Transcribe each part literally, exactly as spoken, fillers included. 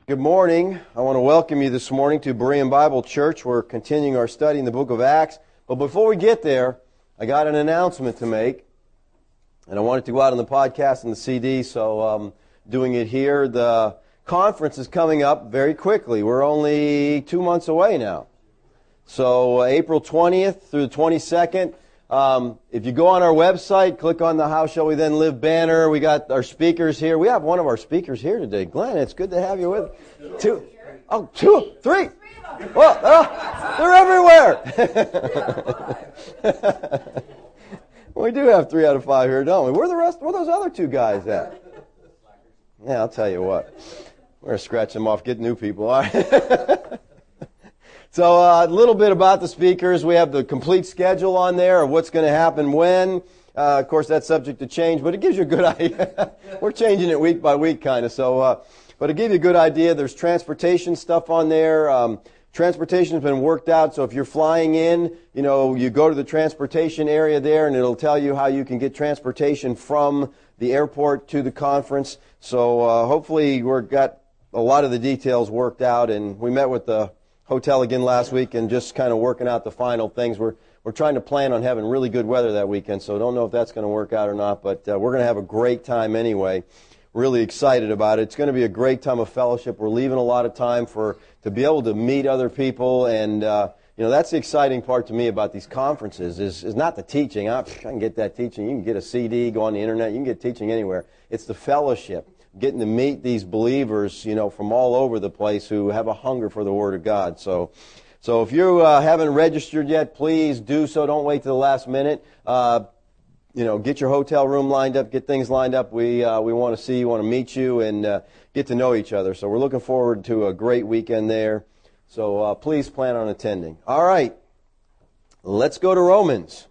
Good morning. I want to welcome you this morning to Berean Bible Church. We're continuing our study in the book of Acts. But before we get there, I got an announcement to make. And I want it to go out on the podcast and the C D, so I'm doing it here. The conference is coming up very quickly. We're only two months away now. So uh, April twentieth through the twenty-second. Um, if you go on our website, click on the How Shall We Then Live banner. We got our speakers here. We have one of our speakers here today. Glenn, it's good to have you with us. Two. Oh, two, three. Well, oh, they're everywhere. We do have three out of five here, don't we? Where are the rest? Where are those other two guys at? Yeah, I'll tell you what. We're going to scratch them off, get new people. All right. So uh, a little bit about the speakers. We have the complete schedule on there of what's going to happen when. Uh, of course, that's subject to change, but it gives you a good idea. We're changing it week by week, kind of. So, uh, but it gives you a good idea. There's transportation stuff on there. Um, transportation has been worked out. So if you're flying in, you know, you go to the transportation area there, and it'll tell you how you can get transportation from the airport to the conference. So uh, hopefully we've got a lot of the details worked out, and we met with the hotel again last week and just kind of working out the final things. We're we're trying to plan on having really good weather that weekend, so don't know if that's going to work out or not, but uh, we're going to have a great time anyway. Really excited about it. It's going to be a great time of fellowship. We're leaving a lot of time for to be able to meet other people, and uh, you know that's the exciting part to me about these conferences is is not the teaching. I, I can get that teaching. You can get a C D, go on the internet. You can get teaching anywhere. It's the fellowship. Getting to meet these believers, you know, from all over the place who have a hunger for the Word of God. So, so if you uh, haven't registered yet, please do so. Don't wait to the last minute. Uh, you know, get your hotel room lined up, get things lined up. We uh, we want to see you, want to meet you, and uh, get to know each other. So we're looking forward to a great weekend there. So uh, please plan on attending. All right, let's go to Romans.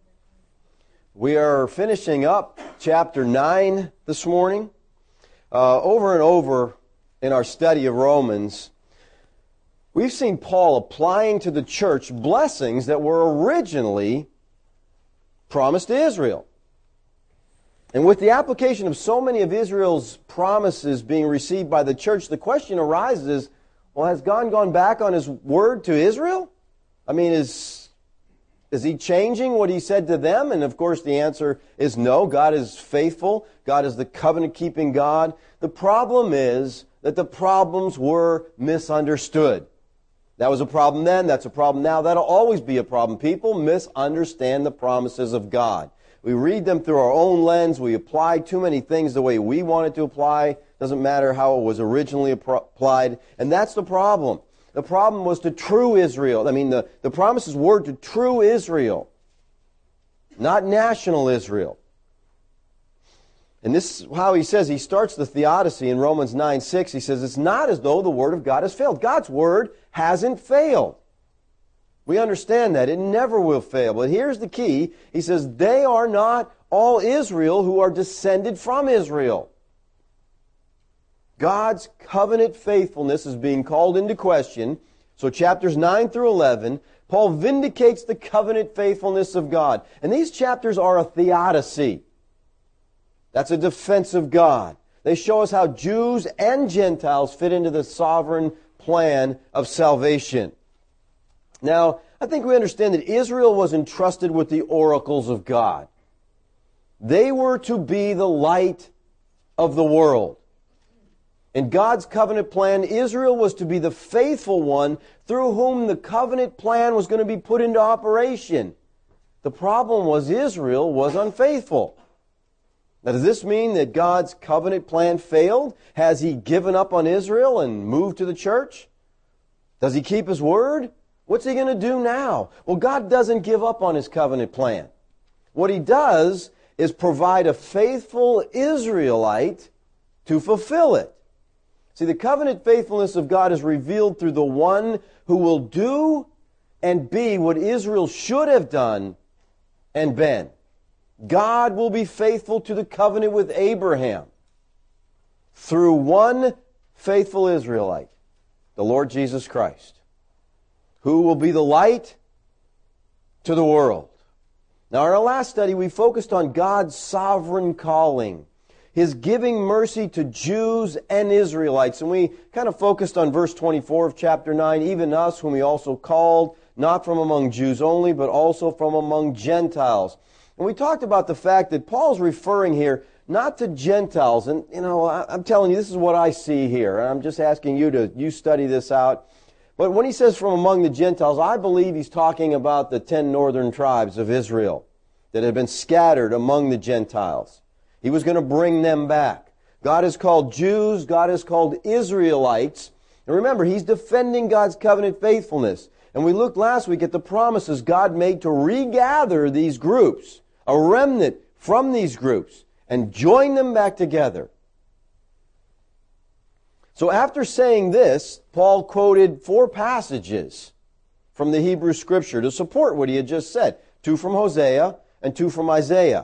We are finishing up chapter nine this morning. Uh, over and over in our study of Romans, we've seen Paul applying to the church blessings that were originally promised to Israel. And with the application of so many of Israel's promises being received by the church, the question arises, well, has God gone back on His word to Israel? I mean, is... Is He changing what He said to them? And of course the answer is no. God is faithful. God is the covenant-keeping God. The problem is that the problems were misunderstood. That was a problem then. That's a problem now. That'll always be a problem. People misunderstand the promises of God. We read them through our own lens. We apply too many things the way we want it to apply. Doesn't matter how it was originally applied. And that's the problem. The problem was to true Israel. I mean, the, the promises were to true Israel, not national Israel. And this is how he says, he starts the theodicy in Romans nine six. He says, it's not as though the Word of God has failed. God's Word hasn't failed. We understand that. It never will fail. But here's the key. He says, they are not all Israel who are descended from Israel. God's covenant faithfulness is being called into question. So chapters nine through eleven, Paul vindicates the covenant faithfulness of God. And these chapters are a theodicy. That's a defense of God. They show us how Jews and Gentiles fit into the sovereign plan of salvation. Now, I think we understand that Israel was entrusted with the oracles of God. They were to be the light of the world. In God's covenant plan, Israel was to be the faithful one through whom the covenant plan was going to be put into operation. The problem was Israel was unfaithful. Now, does this mean that God's covenant plan failed? Has He given up on Israel and moved to the church? Does He keep His word? What's He going to do now? Well, God doesn't give up on His covenant plan. What He does is provide a faithful Israelite to fulfill it. See, the covenant faithfulness of God is revealed through the one who will do and be what Israel should have done and been. God will be faithful to the covenant with Abraham through one faithful Israelite, the Lord Jesus Christ, who will be the light to the world. Now, in our last study, we focused on God's sovereign calling. His giving mercy to Jews and Israelites. And we kind of focused on verse twenty-four of chapter nine, even us whom He also called, not from among Jews only, but also from among Gentiles. And we talked about the fact that Paul's referring here not to Gentiles. And, you know, I'm telling you, this is what I see here. And I'm just asking you to, you study this out. But when he says from among the Gentiles, I believe he's talking about the ten northern tribes of Israel that had been scattered among the Gentiles. He was going to bring them back. God has called Jews, God has called Israelites. And remember, he's defending God's covenant faithfulness. And we looked last week at the promises God made to regather these groups, a remnant from these groups, and join them back together. So after saying this, Paul quoted four passages from the Hebrew Scripture to support what he had just said. Two from Hosea and two from Isaiah.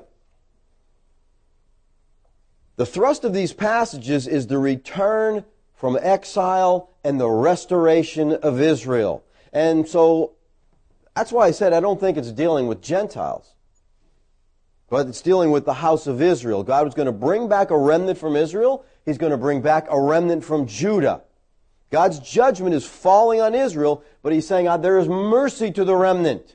The thrust of these passages is the return from exile and the restoration of Israel. And so that's why I said I don't think it's dealing with Gentiles, but it's dealing with the house of Israel. God was going to bring back a remnant from Israel. He's going to bring back a remnant from Judah. God's judgment is falling on Israel, but He's saying, there is mercy to the remnant.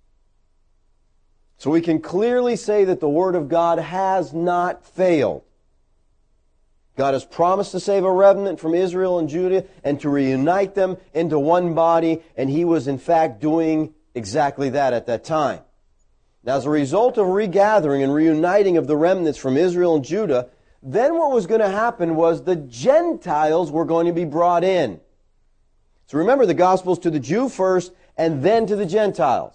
So we can clearly say that the Word of God has not failed. God has promised to save a remnant from Israel and Judah and to reunite them into one body, and He was in fact doing exactly that at that time. Now, as a result of regathering and reuniting of the remnants from Israel and Judah, then what was going to happen was the Gentiles were going to be brought in. So remember, the gospel's to the Jew first and then to the Gentiles.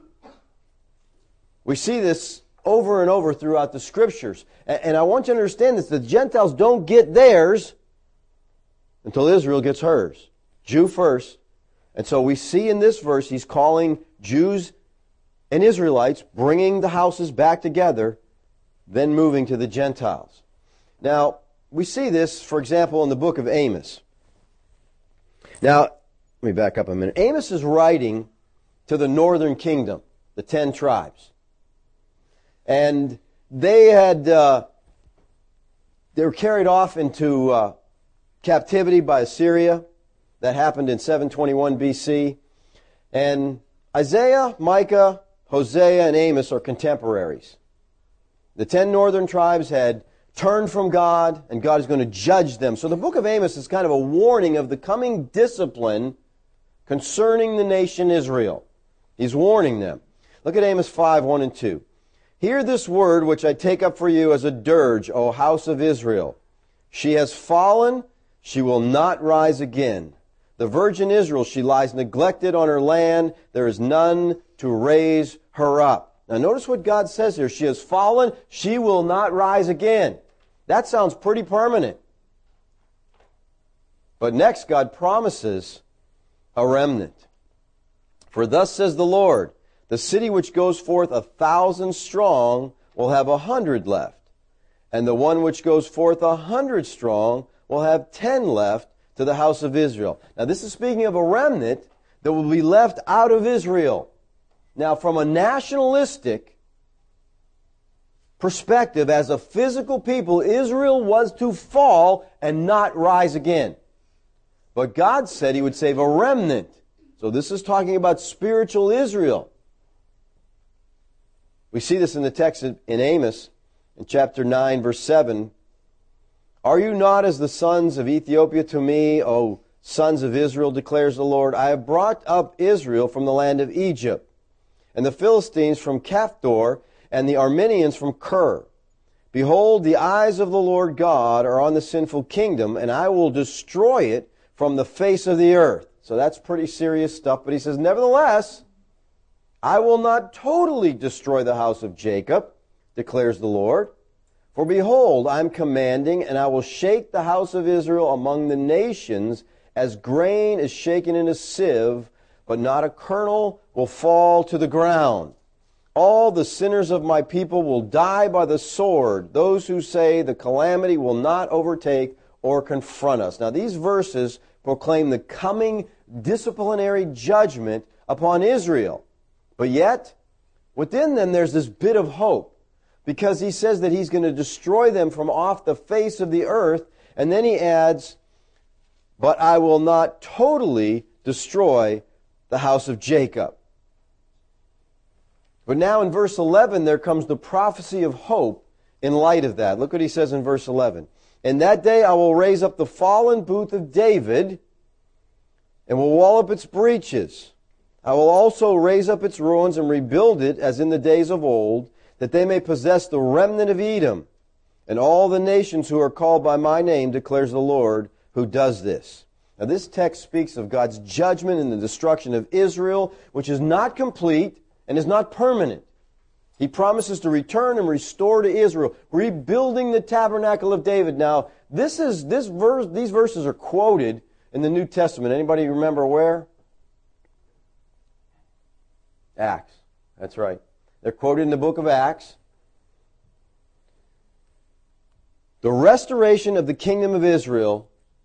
We see this over and over throughout the Scriptures. And I want you to understand this. The Gentiles don't get theirs until Israel gets hers. Jew first. And so we see in this verse, he's calling Jews and Israelites, bringing the houses back together, then moving to the Gentiles. Now, we see this, for example, in the book of Amos. Now, let me back up a minute. Amos is writing to the northern kingdom, the ten tribes. And they had, uh, they were carried off into uh, captivity by Assyria. That happened in seven twenty-one B C. And Isaiah, Micah, Hosea, and Amos are contemporaries. The ten northern tribes had turned from God, and God is going to judge them. So the book of Amos is kind of a warning of the coming discipline concerning the nation Israel. He's warning them. Look at Amos five, one and two. Hear this word which I take up for you as a dirge, O house of Israel. She has fallen, she will not rise again. The virgin Israel, she lies neglected on her land. There is none to raise her up. Now notice what God says here. She has fallen, she will not rise again. That sounds pretty permanent. But next God promises a remnant. For thus says the Lord, the city which goes forth a thousand strong will have a hundred left, and the one which goes forth a hundred strong will have ten left to the house of Israel. Now this is speaking of a remnant that will be left out of Israel. Now from a nationalistic perspective, as a physical people, Israel was to fall and not rise again. But God said He would save a remnant. So this is talking about spiritual Israel. We see this in the text in Amos, in chapter nine, verse seven. Are you not as the sons of Ethiopia to me, O sons of Israel, declares the Lord? I have brought up Israel from the land of Egypt, and the Philistines from Caphdor, and the Armenians from Kir. Behold, the eyes of the Lord God are on the sinful kingdom, and I will destroy it from the face of the earth. So that's pretty serious stuff. But he says, nevertheless, I will not totally destroy the house of Jacob, declares the Lord. For behold, I am commanding, and I will shake the house of Israel among the nations, as grain is shaken in a sieve, but not a kernel will fall to the ground. All the sinners of my people will die by the sword, those who say the calamity will not overtake or confront us. Now these verses proclaim the coming disciplinary judgment upon Israel. But yet, within them there's this bit of hope. because he says that he's going to destroy them from off the face of the earth. And then he adds, but I will not totally destroy the house of Jacob. But now in verse eleven, there comes the prophecy of hope in light of that. Look what he says in verse eleven. In that day I will raise up the fallen booth of David and will wall up its breaches. I will also raise up its ruins and rebuild it as in the days of old, that they may possess the remnant of Edom. And all the nations who are called by my name, declares the Lord, who does this. Now this text speaks of God's judgment and the destruction of Israel, which is not complete and is not permanent. He promises to return and restore to Israel, rebuilding the tabernacle of David. Now, this is this verse. These verses are quoted in the New Testament. Anybody remember where? Acts. That's right. They're quoted in the book of Acts. The restoration of the kingdom of Israel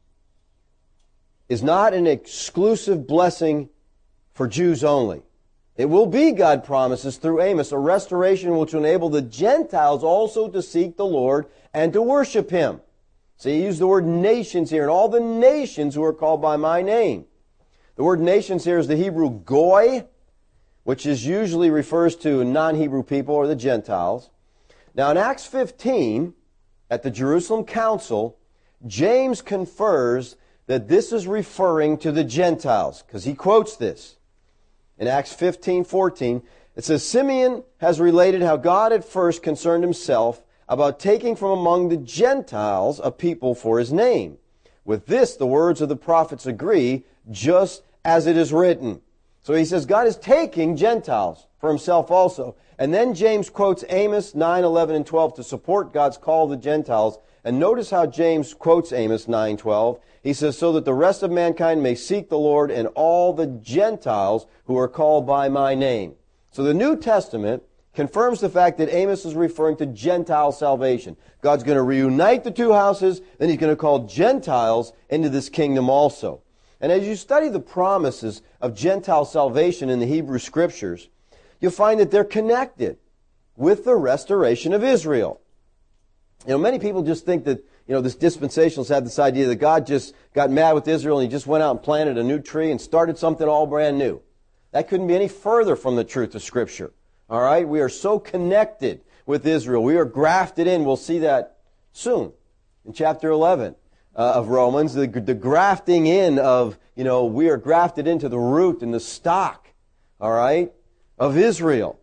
is not an exclusive blessing for Jews only. It will be, God promises through Amos, a restoration which will enable the Gentiles also to seek the Lord and to worship Him. So he used the word nations here, and all the nations who are called by my name. The word nations here is the Hebrew goy, which is usually refers to non-Hebrew people or the Gentiles. Now in Acts fifteen, at the Jerusalem Council, James confers that this is referring to the Gentiles, because he quotes this. In Acts fifteen fourteen, it says, Simeon has related how God at first concerned himself about taking from among the Gentiles a people for his name. With this, the words of the prophets agree, just as it is written. So he says God is taking Gentiles for himself also. And then James quotes Amos nine, eleven, and twelve to support God's call to the Gentiles. And notice how James quotes Amos nine, twelve. He says, so that the rest of mankind may seek the Lord and all the Gentiles who are called by my name. So the New Testament confirms the fact that Amos is referring to Gentile salvation. God's going to reunite the two houses, then He's going to call Gentiles into this kingdom also. And as you study the promises of Gentile salvation in the Hebrew Scriptures, you'll find that they're connected with the restoration of Israel. You know, many people just think that, you know, this dispensationalists have this idea that God just got mad with Israel and He just went out and planted a new tree and started something all brand new. That couldn't be any further from the truth of Scripture. All right? We are so connected with Israel. We are grafted in. We'll see that soon in chapter eleven uh, of Romans. The, the grafting in of, you know, we are grafted into the root and the stock, all right, of Israel.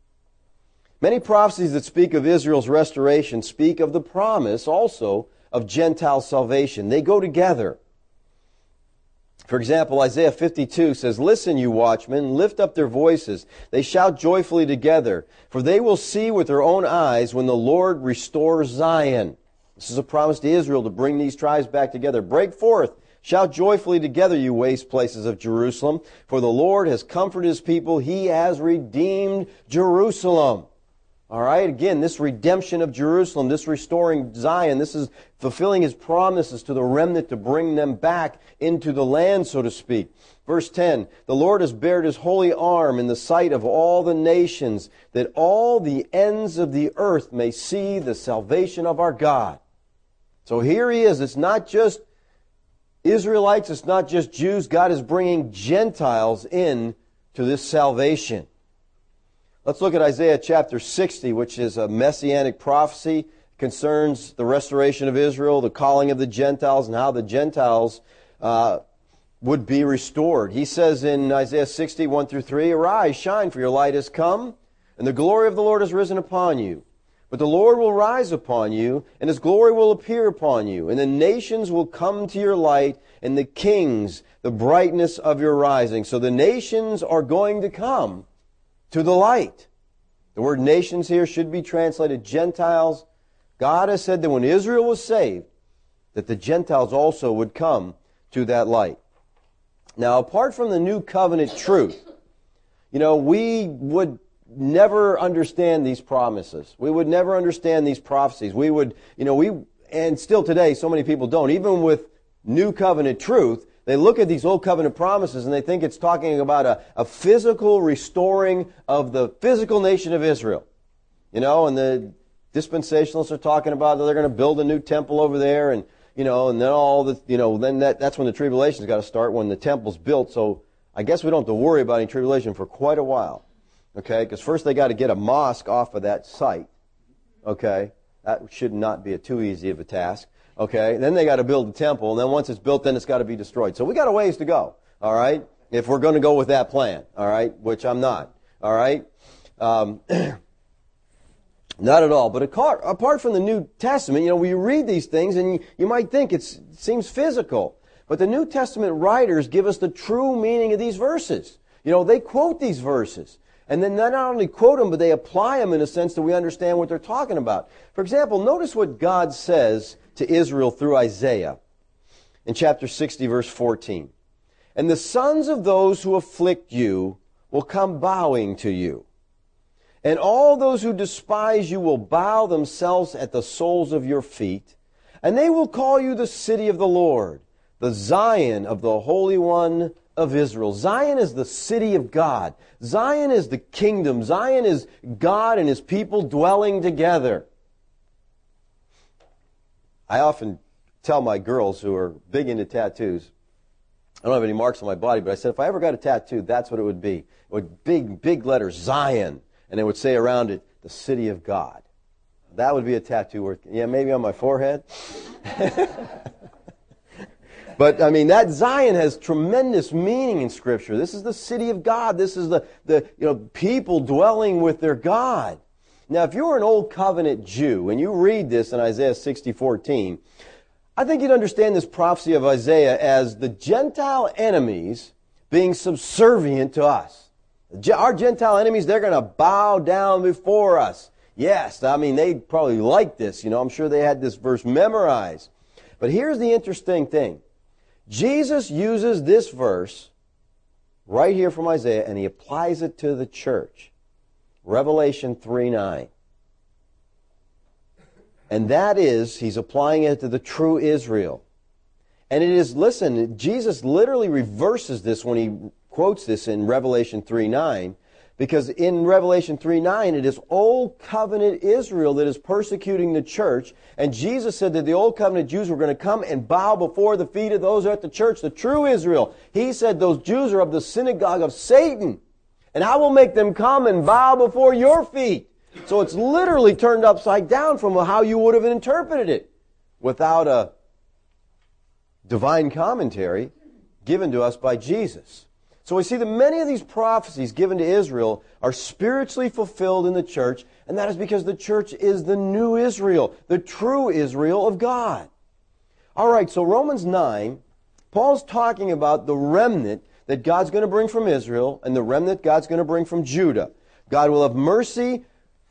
Many prophecies that speak of Israel's restoration speak of the promise also of Gentile salvation. They go together. For example, Isaiah fifty-two says, listen, you watchmen, lift up their voices. They shout joyfully together, for they will see with their own eyes when the Lord restores Zion. This is a promise to Israel to bring these tribes back together. Break forth. Shout joyfully together, you waste places of Jerusalem, for the Lord has comforted His people. He has redeemed Jerusalem. All right, again, this redemption of Jerusalem, this restoring Zion, this is fulfilling His promises to the remnant to bring them back into the land, so to speak. Verse ten, the Lord has bared His holy arm in the sight of all the nations, that all the ends of the earth may see the salvation of our God. So here He is. It's not just Israelites, it's not just Jews. God is bringing Gentiles in to this salvation. Let's look at Isaiah chapter sixty, which is a messianic prophecy. It concerns the restoration of Israel, the calling of the Gentiles, and how the Gentiles uh, would be restored. He says in Isaiah sixty, one through three, arise, shine, for your light has come, and the glory of the Lord has risen upon you. But the Lord will rise upon you, and His glory will appear upon you, and the nations will come to your light, and the kings the brightness of your rising. So the nations are going to come to the light. The word nations here should be translated Gentiles. God has said that when Israel was saved, that the Gentiles also would come to that light. Now, apart from the new covenant truth, you know, we would never understand these promises. We would never understand these prophecies. We would, you know, we, and still today, so many people don't. Even with new covenant truth, they look at these old covenant promises and they think it's talking about a, a physical restoring of the physical nation of Israel. You know, and the dispensationalists are talking about that they're going to build a new temple over there, and you know, and then all the, you know, then that, that's when the tribulation's got to start, when the temple's built. So I guess we don't have to worry about any tribulation for quite a while, okay? Because first they got to get a mosque off of that site, okay? That should not be a too easy of a task, okay? Then they got to build the temple, and then once it's built, then it's got to be destroyed. So we got a ways to go, all right? If we're going to go with that plan, all right? Which I'm not, all right? Um, Not at all. But apart from the New Testament, you know, we read these things and you, you might think it's, it seems physical. But the New Testament writers give us the true meaning of these verses. You know, they quote these verses. And then they not only quote them, but they apply them in a sense that we understand what they're talking about. For example, notice what God says to Israel through Isaiah in chapter sixty, verse fourteen. And the sons of those who afflict you will come bowing to you. And all those who despise you will bow themselves at the soles of your feet, and they will call you the city of the Lord, the Zion of the Holy One of Israel. Zion is the city of God. Zion is the kingdom. Zion is God and His people dwelling together. I often tell my girls who are big into tattoos, I don't have any marks on my body, but I said if I ever got a tattoo, that's what it would be. It would big, big letters, Zion. And it would say around it, the city of God. That would be a tattoo worth, yeah, maybe on my forehead. But, I mean, that Zion has tremendous meaning in Scripture. This is the city of God. This is the, the you know, people dwelling with their God. Now, if you were an Old Covenant Jew, and you read this in Isaiah sixty, fourteen, I think you'd understand this prophecy of Isaiah as the Gentile enemies being subservient to us. Our Gentile enemies, they're going to bow down before us. Yes, I mean, they probably like this. You know, I'm sure they had this verse memorized. But here's the interesting thing. Jesus uses this verse right here from Isaiah, and He applies it to the church. Revelation three nine. And that is, He's applying it to the true Israel. And it is, listen, Jesus literally reverses this when He quotes this in Revelation three nine, because in Revelation three nine it is Old Covenant Israel that is persecuting the church, and Jesus said that the Old Covenant Jews were going to come and bow before the feet of those at the church, the true Israel. He said those Jews are of the synagogue of Satan, and I will make them come and bow before your feet. So it's literally turned upside down from how you would have interpreted it without a divine commentary given to us by Jesus. So we see that many of these prophecies given to Israel are spiritually fulfilled in the church, and that is because the church is the new Israel, the true Israel of God. All right, so Romans nine, Paul's talking about the remnant that God's going to bring from Israel and the remnant God's going to bring from Judah. God will have mercy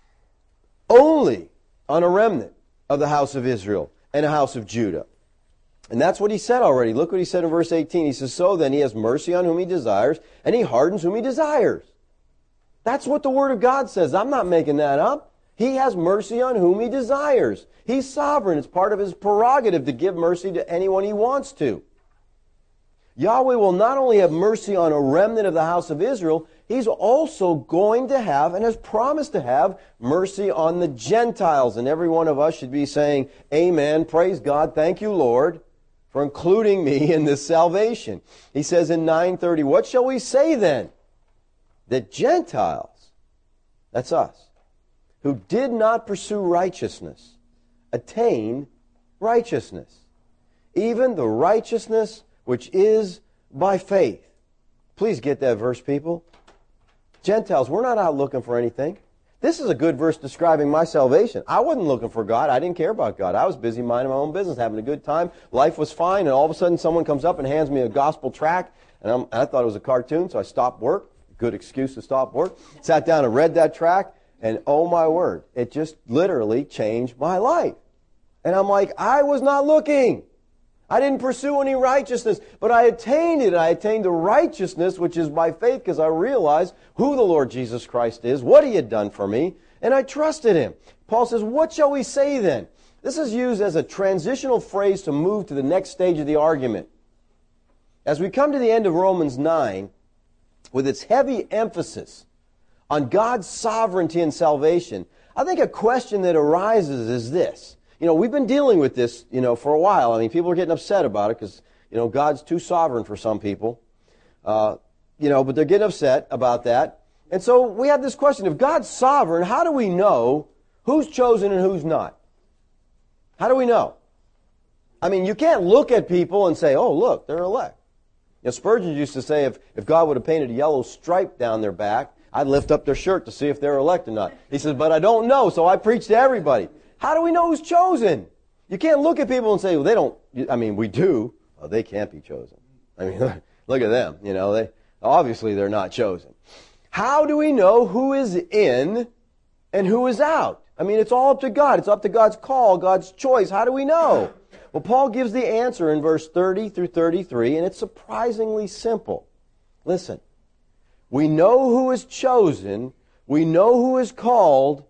only on a remnant of the house of Israel and a house of Judah. And that's what He said already. Look what He said in verse eighteen. He says, so then He has mercy on whom He desires, and He hardens whom He desires. That's what the Word of God says. I'm not making that up. He has mercy on whom He desires. He's sovereign. It's part of His prerogative to give mercy to anyone He wants to. Yahweh will not only have mercy on a remnant of the house of Israel, He's also going to have, and has promised to have, mercy on the Gentiles. And every one of us should be saying, amen, praise God, thank you, Lord, for including me in this salvation. He says in nine thirty, what shall we say then? That Gentiles, that's us, who did not pursue righteousness, attained righteousness, even the righteousness which is by faith. Please get that verse, people. Gentiles, we're not out looking for anything. This is a good verse describing my salvation. I wasn't looking for God. I didn't care about God. I was busy minding my own business, having a good time. Life was fine, and all of a sudden someone comes up and hands me a gospel tract, and I'm, I thought it was a cartoon, so I stopped work. Good excuse to stop work. Sat down and read that tract, and oh my word, it just literally changed my life. And I'm like, I was not looking. I didn't pursue any righteousness, but I attained it. I attained the righteousness which is by faith because I realized who the Lord Jesus Christ is, what He had done for me, and I trusted Him. Paul says, what shall we say then? This is used as a transitional phrase to move to the next stage of the argument. As we come to the end of Romans nine, with its heavy emphasis on God's sovereignty and salvation, I think a question that arises is this. You know, we've been dealing with this, you know, for a while. I mean, people are getting upset about it because, you know, God's too sovereign for some people. Uh, you know, but they're getting upset about that. And so we have this question. If God's sovereign, how do we know who's chosen and who's not? How do we know? I mean, you can't look at people and say, oh, look, they're elect. You know, Spurgeon used to say if, if God would have painted a yellow stripe down their back, I'd lift up their shirt to see if they're elect or not. He says, but I don't know, so I preach to everybody. How do we know who's chosen? You can't look at people and say, well, they don't, I mean, we do. Oh, they can't be chosen. I mean, look at them. You know, they obviously they're not chosen. How do we know who is in and who is out? I mean, it's all up to God. It's up to God's call, God's choice. How do we know? Well, Paul gives the answer in verse thirty through thirty-three, and it's surprisingly simple. Listen, we know who is chosen, we know who is called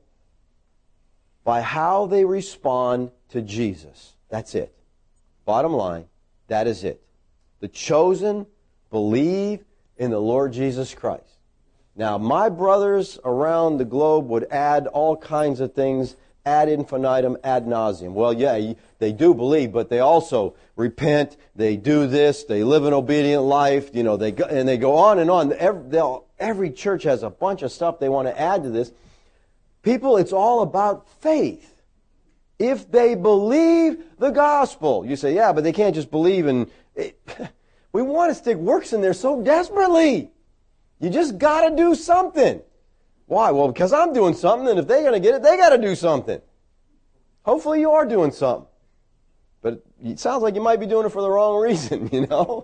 by how they respond to Jesus. That's it. Bottom line, that is it. The chosen believe in the Lord Jesus Christ. Now, my brothers around the globe would add all kinds of things ad infinitum, ad nauseum. Well, yeah, they do believe, but they also repent, they do this, they live an obedient life, you know, they go, and they go on and on. Every, every church has a bunch of stuff they want to add to this. People, it's all about faith. If they believe the gospel. You say, yeah, but they can't just believe in it. We want to stick works in there so desperately. You just got to do something. Why? Well, because I'm doing something, and if they're going to get it, they got to do something. Hopefully you are doing something. But it sounds like you might be doing it for the wrong reason, you know?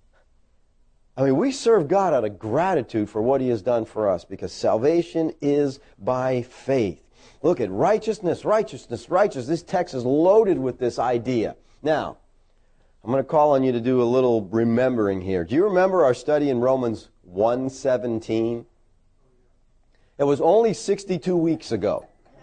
I mean, we serve God out of gratitude for what He has done for us, because salvation is by faith. Look at righteousness, righteousness, righteousness. This text is loaded with this idea. Now, I'm going to call on you to do a little remembering here. Do you remember our study in Romans one seventeen? It was only sixty-two weeks ago.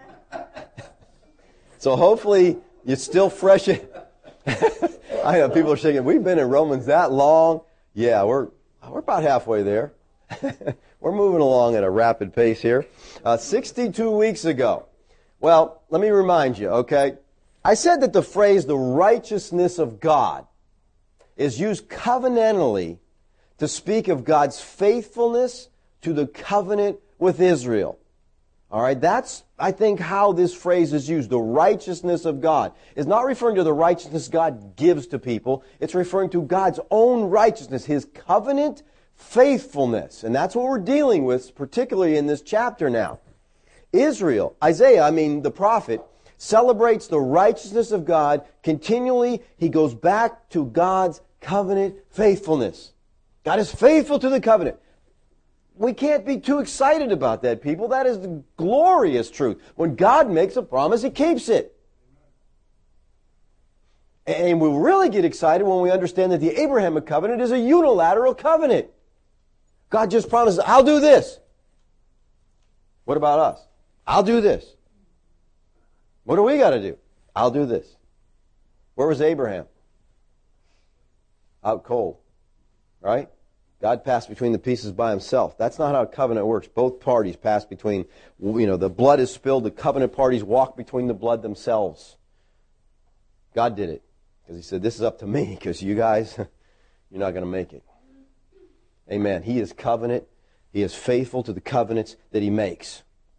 So hopefully you're still fresh. I know people are shaking. We've been in Romans that long. Yeah, we're we're about halfway there. We're moving along at a rapid pace here. Uh, sixty-two weeks ago. Well, let me remind you, okay? I said that the phrase, the righteousness of God, is used covenantally to speak of God's faithfulness to the covenant with Israel. All right, that's, I think, how this phrase is used. The righteousness of God is not referring to the righteousness God gives to people. It's referring to God's own righteousness, His covenant faithfulness. And that's what we're dealing with, particularly in this chapter now. Israel, Isaiah, I mean the prophet, celebrates the righteousness of God. Continually, he goes back to God's covenant faithfulness. God is faithful to the covenant. We can't be too excited about that, people. That is the glorious truth. When God makes a promise, He keeps it. And we really get excited when we understand that the Abrahamic covenant is a unilateral covenant. God just promises, I'll do this. What about us? I'll do this. What do we got to do? I'll do this. Where was Abraham? Out cold. Right? God passed between the pieces by Himself. That's not how a covenant works. Both parties pass between, you know, the blood is spilled, the covenant parties walk between the blood themselves. God did it. Because He said, this is up to me, because you guys, you're not going to make it. Amen. He is covenant. He is faithful to the covenants that He makes.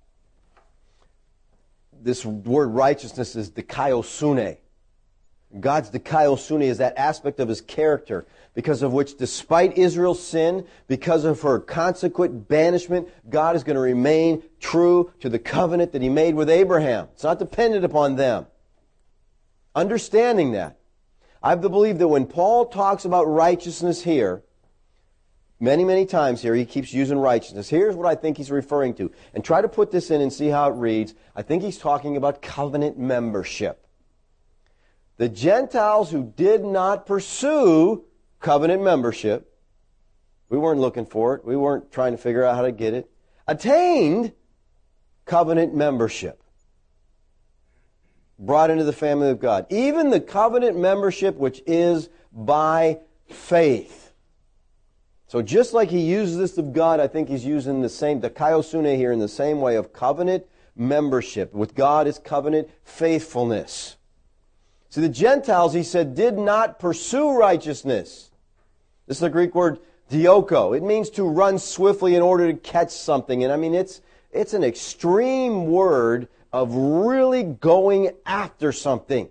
This word righteousness is dikaiosune. God's dikaiosune is that aspect of His character, because of which, despite Israel's sin, because of her consequent banishment, God is going to remain true to the covenant that He made with Abraham. It's not dependent upon them. Understanding that, I believe that when Paul talks about righteousness here, many, many times here, he keeps using righteousness. Here's what I think he's referring to. And try to put this in and see how it reads. I think he's talking about covenant membership. The Gentiles who did not pursue covenant membership, we weren't looking for it, we weren't trying to figure out how to get it, attained covenant membership. Brought into the family of God. Even the covenant membership which is by faith. So just like he uses this of God, I think he's using the same, the dikaiosune here in the same way of covenant membership. With God is covenant faithfulness. See, the Gentiles, he said, did not pursue righteousness. This is the Greek word dioko. It means to run swiftly in order to catch something. And I mean, it's it's an extreme word of really going after something.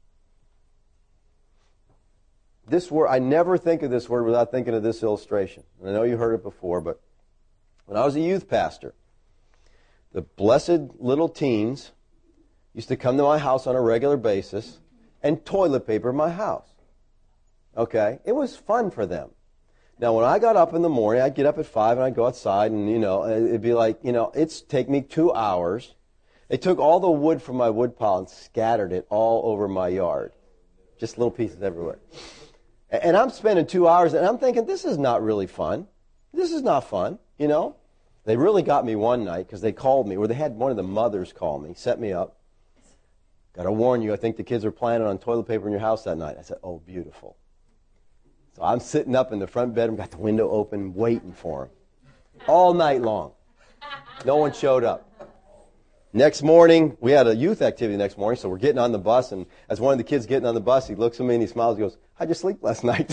This word, I never think of this word without thinking of this illustration. And I know you heard it before, but when I was a youth pastor, the blessed little teens used to come to my house on a regular basis and toilet paper my house. Okay? It was fun for them. Now, when I got up in the morning, I'd get up at five and I'd go outside and, you know, it'd be like, you know, it's take me two hours. They took all the wood from my wood pile and scattered it all over my yard. Just little pieces everywhere. And I'm spending two hours and I'm thinking, this is not really fun. This is not fun, you know. They really got me one night because they called me, or they had one of the mothers call me, set me up. Got to warn you, I think the kids are planning on toilet paper in your house that night. I said, oh, beautiful. So I'm sitting up in the front bedroom, got the window open, waiting for them. All night long. No one showed up. Next morning, we had a youth activity next morning, so we're getting on the bus, and as one of the kids getting on the bus, he looks at me and he smiles, he goes, how'd you sleep last night?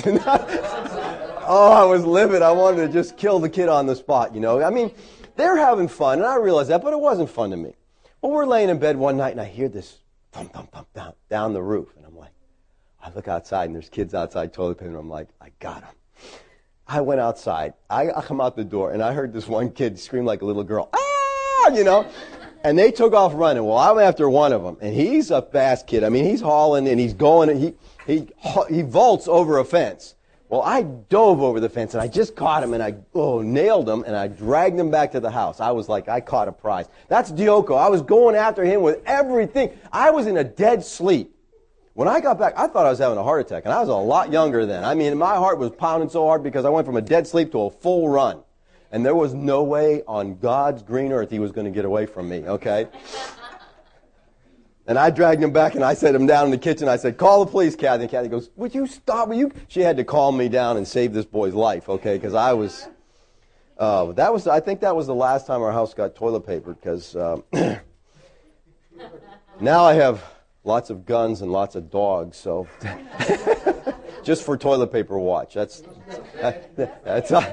Oh, I was livid. I wanted to just kill the kid on the spot, you know. I mean, they're having fun, and I realize that, but it wasn't fun to me. Well, we're laying in bed one night, and I hear this thump, thump, thump down, down the roof, and I'm like, I look outside, and there's kids outside toilet paper, and I'm like, I got them. I went outside. I, I come out the door, and I heard this one kid scream like a little girl, ah, you know. And they took off running. Well, I went after one of them, and he's a fast kid. I mean, he's hauling, and he's going, and he he he vaults over a fence. Well, I dove over the fence, and I just caught him, and I oh nailed him, and I dragged him back to the house. I was like, I caught a prize. That's dioko. I was going after him with everything. I was in a dead sleep. When I got back, I thought I was having a heart attack, and I was a lot younger then. I mean, my heart was pounding so hard because I went from a dead sleep to a full run. And there was no way on God's green earth he was going to get away from me, okay? And I dragged him back and I set him down in the kitchen. I said, call the police, Kathy. And Kathy goes, would you stop? Would you? She had to calm me down and save this boy's life, okay? Because I was, uh, that was, I think that was the last time our house got toilet paper because um, now I have lots of guns and lots of dogs, so just for toilet paper watch. That's, that, that's, uh,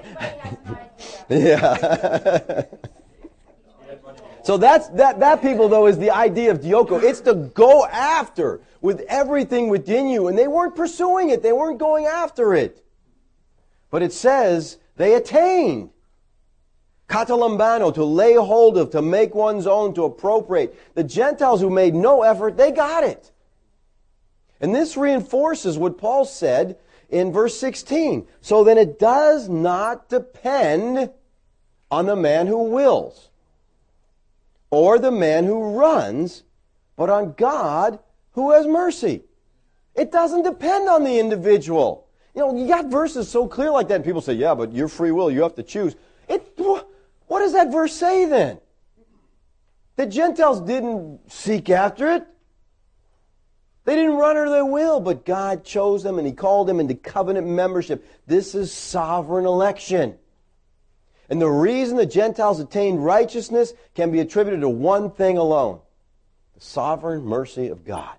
yeah. So that's, that, that people, though, is the idea of dioko. It's to go after with everything within you. And they weren't pursuing it. They weren't going after it. But it says they attained. Katalambano, to lay hold of, to make one's own, to appropriate. The Gentiles who made no effort, they got it. And this reinforces what Paul said in verse sixteen. So then it does not depend on the man who wills or the man who runs, but on God who has mercy. It doesn't depend on the individual. You know, you got verses so clear like that, and people say, yeah, but your free will, you have to choose. It, what does that verse say then? The Gentiles didn't seek after it. They didn't run or their will, but God chose them and He called them into covenant membership. This is sovereign election. And the reason the Gentiles attained righteousness can be attributed to one thing alone: the sovereign mercy of God.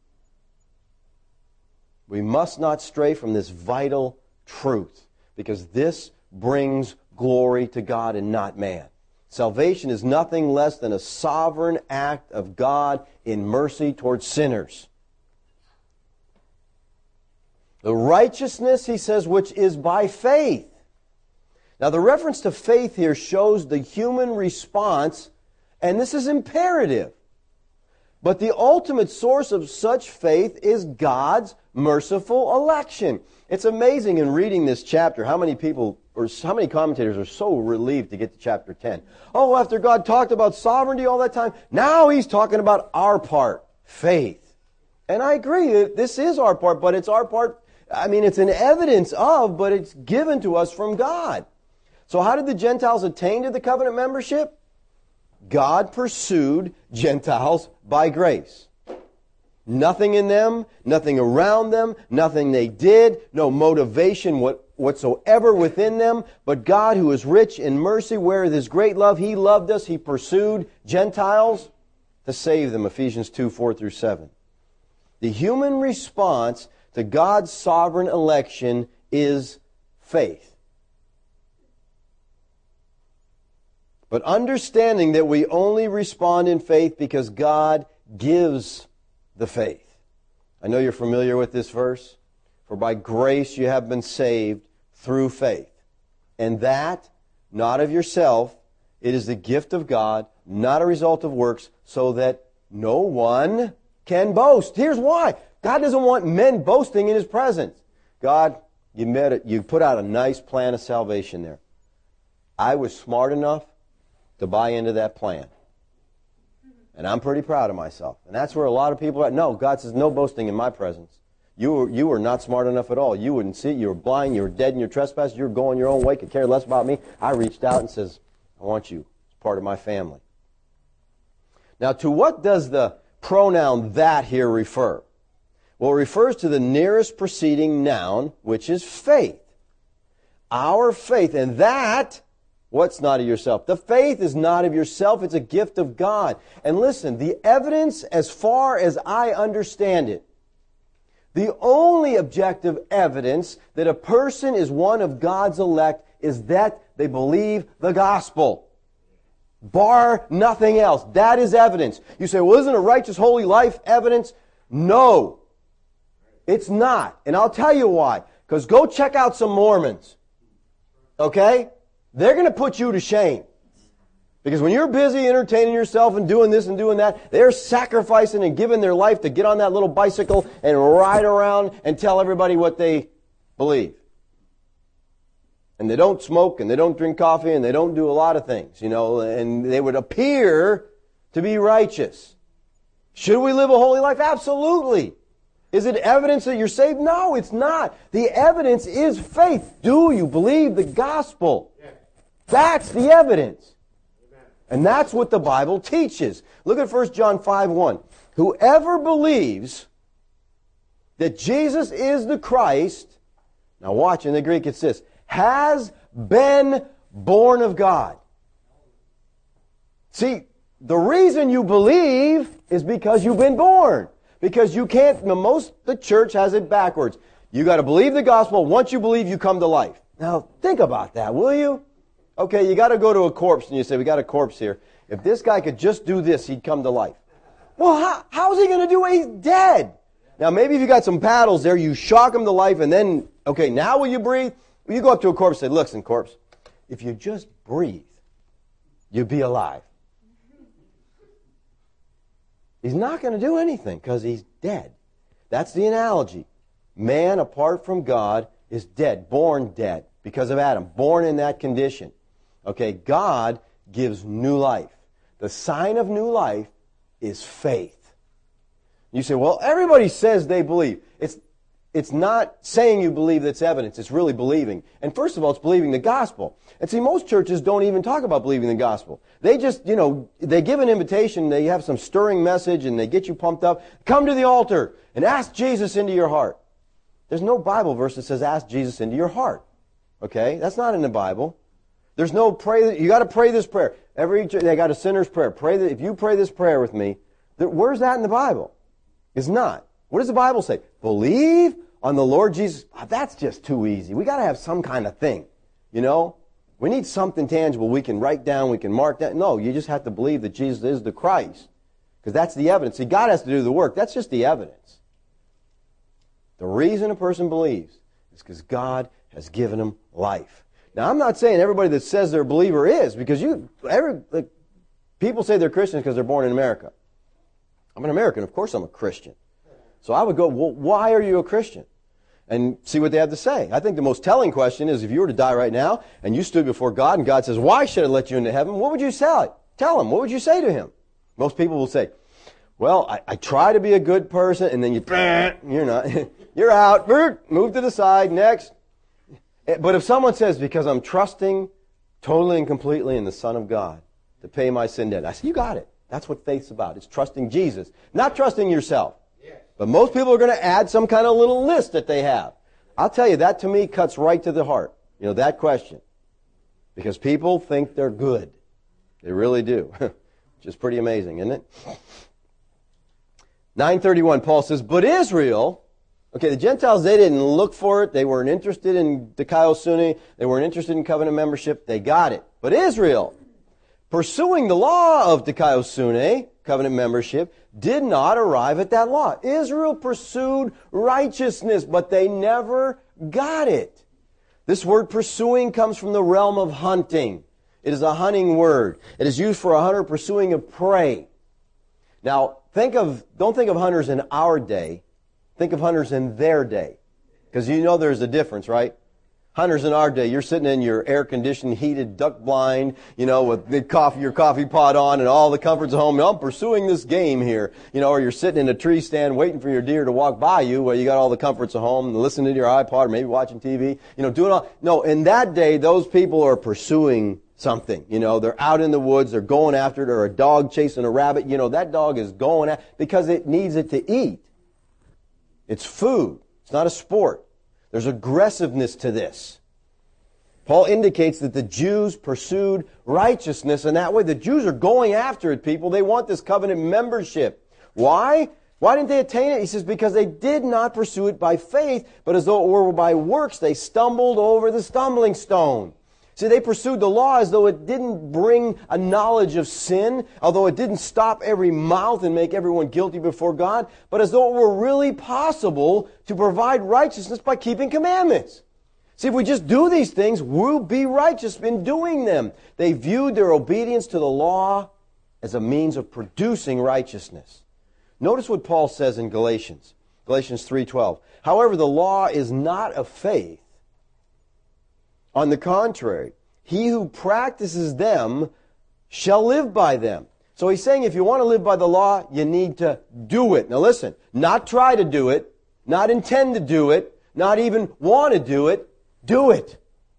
We must not stray from this vital truth, because this brings glory to God and not man. Salvation is nothing less than a sovereign act of God in mercy towards sinners. The righteousness, he says, which is by faith. Now, the reference to faith here shows the human response, and this is imperative. But the ultimate source of such faith is God's merciful election. It's amazing in reading this chapter how many people, or how many commentators are so relieved to get to chapter ten. Oh, after God talked about sovereignty all that time, now He's talking about our part, faith. And I agree, this is our part, but it's our part, I mean, it's an evidence of, but it's given to us from God. So how did the Gentiles attain to the covenant membership? God pursued Gentiles by grace. Nothing in them, nothing around them, nothing they did, no motivation what, whatsoever within them, but God, who is rich in mercy, wherewith His great love He loved us, He pursued Gentiles to save them. Ephesians two, four through seven. The human response to God's sovereign election is faith. But understanding that we only respond in faith because God gives the faith. I know you're familiar with this verse. For by grace you have been saved through faith. And that, not of yourself, it is the gift of God, not a result of works, so that no one can boast. Here's why. God doesn't want men boasting in His presence. God, you met it. You put out a nice plan of salvation there. I was smart enough to buy into that plan. And I'm pretty proud of myself. And that's where a lot of people are. No, God says no boasting in my presence. You were, you were not smart enough at all. You wouldn't see it. You were blind. You were dead in your trespasses. You were going your own way. Could care less about me. I reached out and says, I want you as part of my family. Now, to what does the pronoun that here refer? Well, it refers to the nearest preceding noun, which is faith. Our faith. And that, what's not of yourself? The faith is not of yourself. It's a gift of God. And listen, the evidence, as far as I understand it, the only objective evidence that a person is one of God's elect is that they believe the gospel. Bar nothing else. That is evidence. You say, well, isn't a righteous, holy life evidence? No. It's not. And I'll tell you why. Because go check out some Mormons. Okay? They're going to put you to shame. Because when you're busy entertaining yourself and doing this and doing that, they're sacrificing and giving their life to get on that little bicycle and ride around and tell everybody what they believe. And they don't smoke and they don't drink coffee and they don't do a lot of things, you know, and they would appear to be righteous. Should we live a holy life? Absolutely. Is it evidence that you're saved? No, it's not. The evidence is faith. Do you believe the gospel? That's the evidence. And that's what the Bible teaches. Look at First John five one. Whoever believes that Jesus is the Christ, now watch, in the Greek it's this, has been born of God. See, the reason you believe is because you've been born. Because you can't, most the church has it backwards. You got to believe the gospel. Once you believe, you come to life. Now, think about that, will you? Okay, you got to go to a corpse and you say, we got a corpse here. If this guy could just do this, he'd come to life. Well, how, how's he going to do it? He's dead. Now, maybe if you got some paddles there, you shock him to life and then, okay, now will you breathe? You go up to a corpse and say, listen, corpse, if you just breathe, you'd be alive. He's not going to do anything because he's dead. That's the analogy. Man, apart from God, is dead, born dead because of Adam, born in that condition. Okay, God gives new life. The sign of new life is faith. You say, well, everybody says they believe. It's, it's not saying you believe that's evidence. It's really believing. And first of all, it's believing the gospel. And see, most churches don't even talk about believing the gospel. They just, you know, they give an invitation, they have some stirring message, and they get you pumped up. Come to the altar and ask Jesus into your heart. There's no Bible verse that says ask Jesus into your heart. Okay? That's not in the Bible. There's no pray. You got to pray this prayer. Every they got a sinner's prayer. Pray that if you pray this prayer with me. There, where's that in the Bible? It's not. What does the Bible say? Believe on the Lord Jesus. Oh, that's just too easy. We got to have some kind of thing. You know, we need something tangible. We can write down. We can mark down. No, you just have to believe that Jesus is the Christ, because that's the evidence. See, God has to do the work. That's just the evidence. The reason a person believes is because God has given him life. Now, I'm not saying everybody that says they're a believer is, because you, every, like, people say they're Christians because they're born in America. I'm an American. Of course I'm a Christian. So I would go, well, why are you a Christian? And see what they have to say. I think the most telling question is if you were to die right now and you stood before God and God says, why should I let you into heaven? What would you say? Tell him. What would you say to him? Most people will say, well, I, I try to be a good person, and then you, you're not. You're out. Move to the side. Next. But if someone says, because I'm trusting totally and completely in the Son of God to pay my sin debt, I say, you got it. That's what faith's about. It's trusting Jesus, not trusting yourself. But most people are going to add some kind of little list that they have. I'll tell you, that to me cuts right to the heart. You know, that question. Because people think they're good. They really do. Which is pretty amazing, isn't it? nine thirty-one, Paul says, but Israel, okay, the Gentiles, they didn't look for it. They weren't interested in dikaiosune. They weren't interested in covenant membership. They got it. But Israel, pursuing the law of dikaiosune, covenant membership, did not arrive at that law. Israel pursued righteousness, but they never got it. This word pursuing comes from the realm of hunting. It is a hunting word. It is used for a hunter pursuing a prey. Now, think of, don't think of hunters in our day. Think of hunters in their day. Because you know there's a difference, right? Hunters in our day, you're sitting in your air-conditioned, heated duck blind, you know, with the coffee, your coffee pot on and all the comforts of home. I'm pursuing this game here. You know, or you're sitting in a tree stand waiting for your deer to walk by you where you got all the comforts of home, listening to your iPod or maybe watching T V, you know, doing all. No, in that day, those people are pursuing something. You know, they're out in the woods, they're going after it, or a dog chasing a rabbit. You know, that dog is going at because it needs it to eat. It's food. It's not a sport. There's aggressiveness to this. Paul indicates that the Jews pursued righteousness in that way. The Jews are going after it, people. They want this covenant membership. Why? Why didn't they attain it? He says, because they did not pursue it by faith, but as though it were by works, they stumbled over the stumbling stone. See, they pursued the law as though it didn't bring a knowledge of sin, although it didn't stop every mouth and make everyone guilty before God, but as though it were really possible to provide righteousness by keeping commandments. See, if we just do these things, we'll be righteous in doing them. They viewed their obedience to the law as a means of producing righteousness. Notice what Paul says in Galatians, Galatians three twelve. However, the law is not of faith. On the contrary, he who practices them shall live by them. So he's saying if you want to live by the law, you need to do it. Now listen, not try to do it, not intend to do it, not even want to do it. Do it.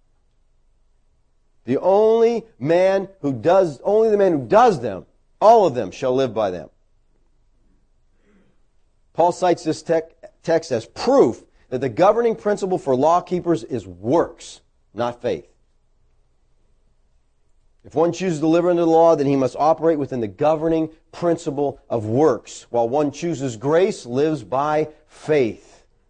The only man who does, only the man who does them, all of them shall live by them. Paul cites this te- text as proof that the governing principle for law keepers is works, not faith. If one chooses to live under the law, then he must operate within the governing principle of works, while one chooses grace, lives by faith.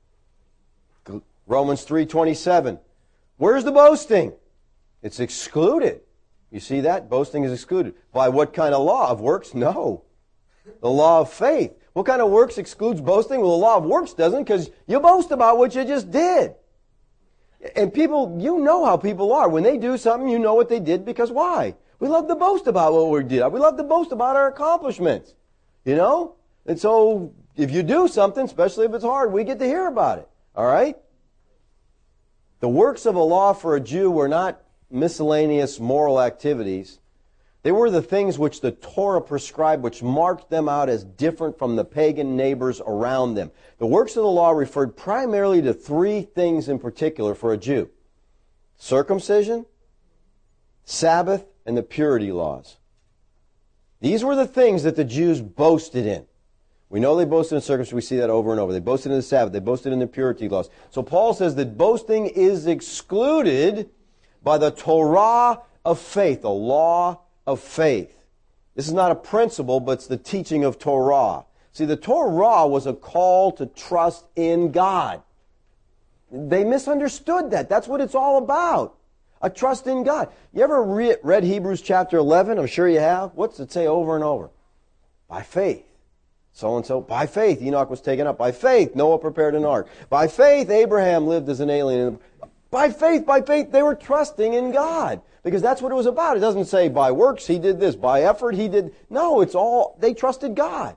Romans three twenty-seven. Where's the boasting? It's excluded. You see that? Boasting is excluded. By what kind of law? Of works? No. The law of faith. What kind of works excludes boasting? Well, the law of works doesn't, because you boast about what you just did. And people, you know how people are. When they do something, you know what they did, because why? We love to boast about what we did. We love to boast about our accomplishments. You know? And so, if you do something, especially if it's hard, we get to hear about it. All right? The works of a law for a Jew were not miscellaneous moral activities. They were the things which the Torah prescribed, which marked them out as different from the pagan neighbors around them. The works of the law referred primarily to three things in particular for a Jew: circumcision, Sabbath, and the purity laws. These were the things that the Jews boasted in. We know they boasted in circumcision. We see that over and over. They boasted in the Sabbath. They boasted in the purity laws. So Paul says that boasting is excluded by the Torah of faith, the law of faith. This is not a principle, but it's the teaching of Torah. See, the Torah was a call to trust in God. They misunderstood that. That's what it's all about. A trust in God. You ever re- read Hebrews chapter eleven? I'm sure you have. What's it say over and over? By faith. So-and-so, by faith, Enoch was taken up. By faith, Noah prepared an ark. By faith, Abraham lived as an alien. By faith, by faith, they were trusting in God. Because that's what it was about. It doesn't say by works he did this, by effort he did. No, it's all, they trusted God.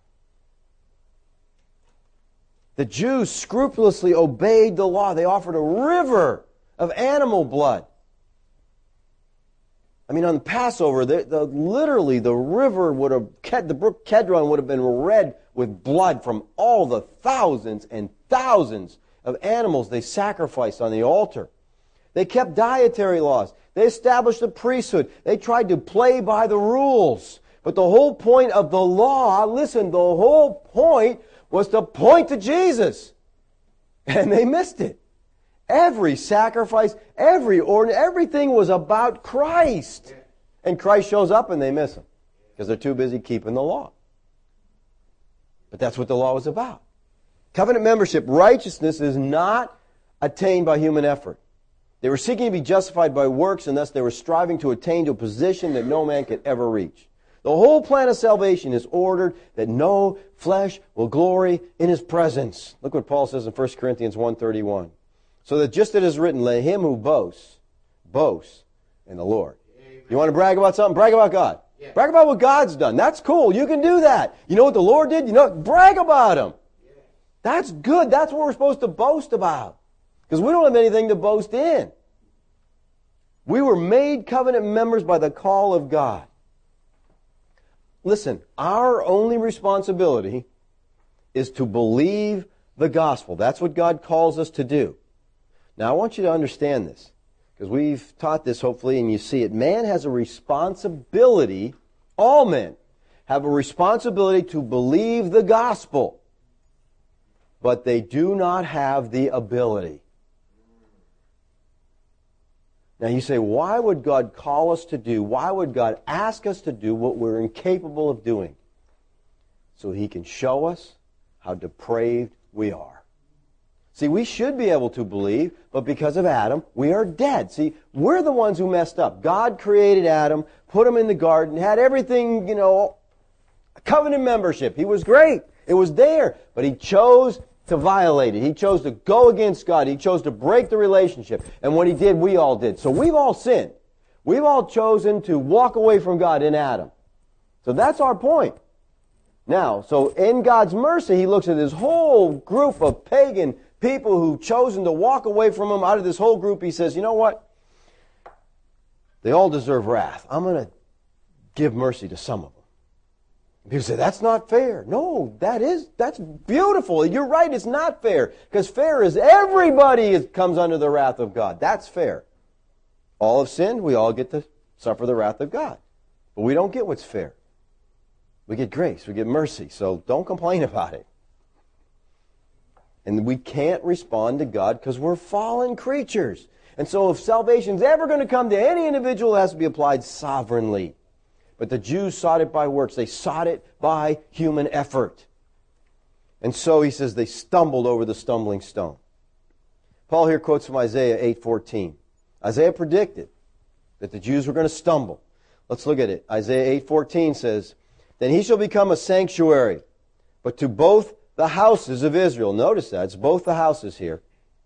The Jews scrupulously obeyed the law. They offered a river of animal blood. I mean, on the Passover, the, the, literally the river would have, the brook Kedron would have been red with blood from all the thousands and thousands of animals they sacrificed on the altar. They kept dietary laws. They established a priesthood. They tried to play by the rules. But the whole point of the law, listen, the whole point was to point to Jesus. And they missed it. Every sacrifice, every order, everything was about Christ. And Christ shows up and they miss him because they're too busy keeping the law. But that's what the law was about. Covenant membership, righteousness is not attained by human effort. They were seeking to be justified by works, and thus they were striving to attain to a position that no man could ever reach. The whole plan of salvation is ordered that no flesh will glory in his presence. Look what Paul says in First Corinthians one thirty-one. So that just as it is written, let him who boasts, boast in the Lord. Amen. You want to brag about something? Brag about God. Yeah. Brag about what God's done. That's cool. You can do that. You know what the Lord did? You know, brag about him. Yeah. That's good. That's what we're supposed to boast about. Because we don't have anything to boast in. We were made covenant members by the call of God. Listen, our only responsibility is to believe the gospel. That's what God calls us to do. Now, I want you to understand this, because we've taught this, hopefully, and you see it. Man has a responsibility, all men have a responsibility to believe the gospel, but they do not have the ability. Now, you say, why would God call us to do, why would God ask us to do what we're incapable of doing? So He can show us how depraved we are. See, we should be able to believe, but because of Adam, we are dead. See, we're the ones who messed up. God created Adam, put him in the garden, had everything, you know, covenant membership. He was great. It was there. But he chose to violate it. He chose to go against God. He chose to break the relationship. And when he did, we all did. So we've all sinned. We've all chosen to walk away from God in Adam. So that's our point. Now, so in God's mercy, He looks at this whole group of pagan people who've chosen to walk away from Him. Out of this whole group, He says, you know what? They all deserve wrath. I'm going to give mercy to some of them. People say, that's not fair. No, that is, that's beautiful. You're right, it's not fair. Because fair is everybody is, comes under the wrath of God. That's fair. All have sinned, we all get to suffer the wrath of God. But we don't get what's fair. We get grace, we get mercy. So don't complain about it. And we can't respond to God because we're fallen creatures. And so if salvation's ever going to come to any individual, it has to be applied sovereignly. But the Jews sought it by works. They sought it by human effort. And so he says they stumbled over the stumbling stone. Paul here quotes from Isaiah eight fourteen. Isaiah predicted that the Jews were going to stumble. Let's look at it. Isaiah eight fourteen says, then he shall become a sanctuary, but to both the houses of Israel. Notice that. It's both the houses here.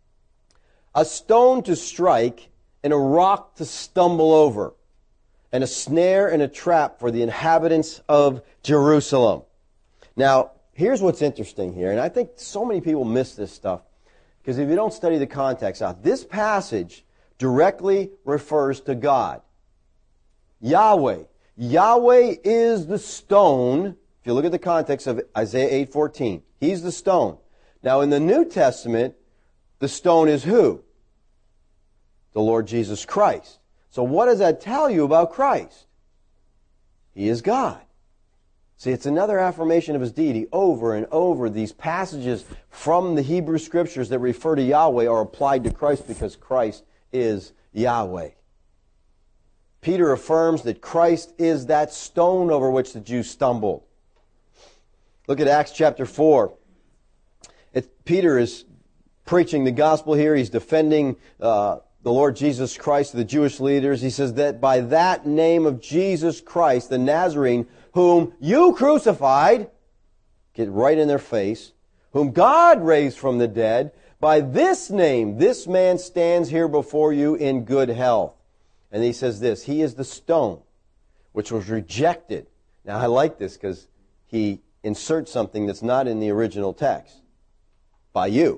A stone to strike and a rock to stumble over, and a snare and a trap for the inhabitants of Jerusalem. Now, here's what's interesting here, and I think so many people miss this stuff, because if you don't study the context out, this passage directly refers to God. Yahweh. Yahweh is the stone. If you look at the context of Isaiah eight fourteen, He's the stone. Now, in the New Testament, the stone is who? The Lord Jesus Christ. So what does that tell you about Christ? He is God. See, it's another affirmation of His deity. Over and over, these passages from the Hebrew Scriptures that refer to Yahweh are applied to Christ because Christ is Yahweh. Peter affirms that Christ is that stone over which the Jews stumbled. Look at Acts chapter four. It, Peter is preaching the gospel here. He's defending uh, the Lord Jesus Christ to the Jewish leaders. He says that by that name of Jesus Christ, the Nazarene, whom you crucified, get right in their face, whom God raised from the dead, by this name, this man stands here before you in good health. And he says this, He is the stone which was rejected. Now I like this because he inserts something that's not in the original text. By you.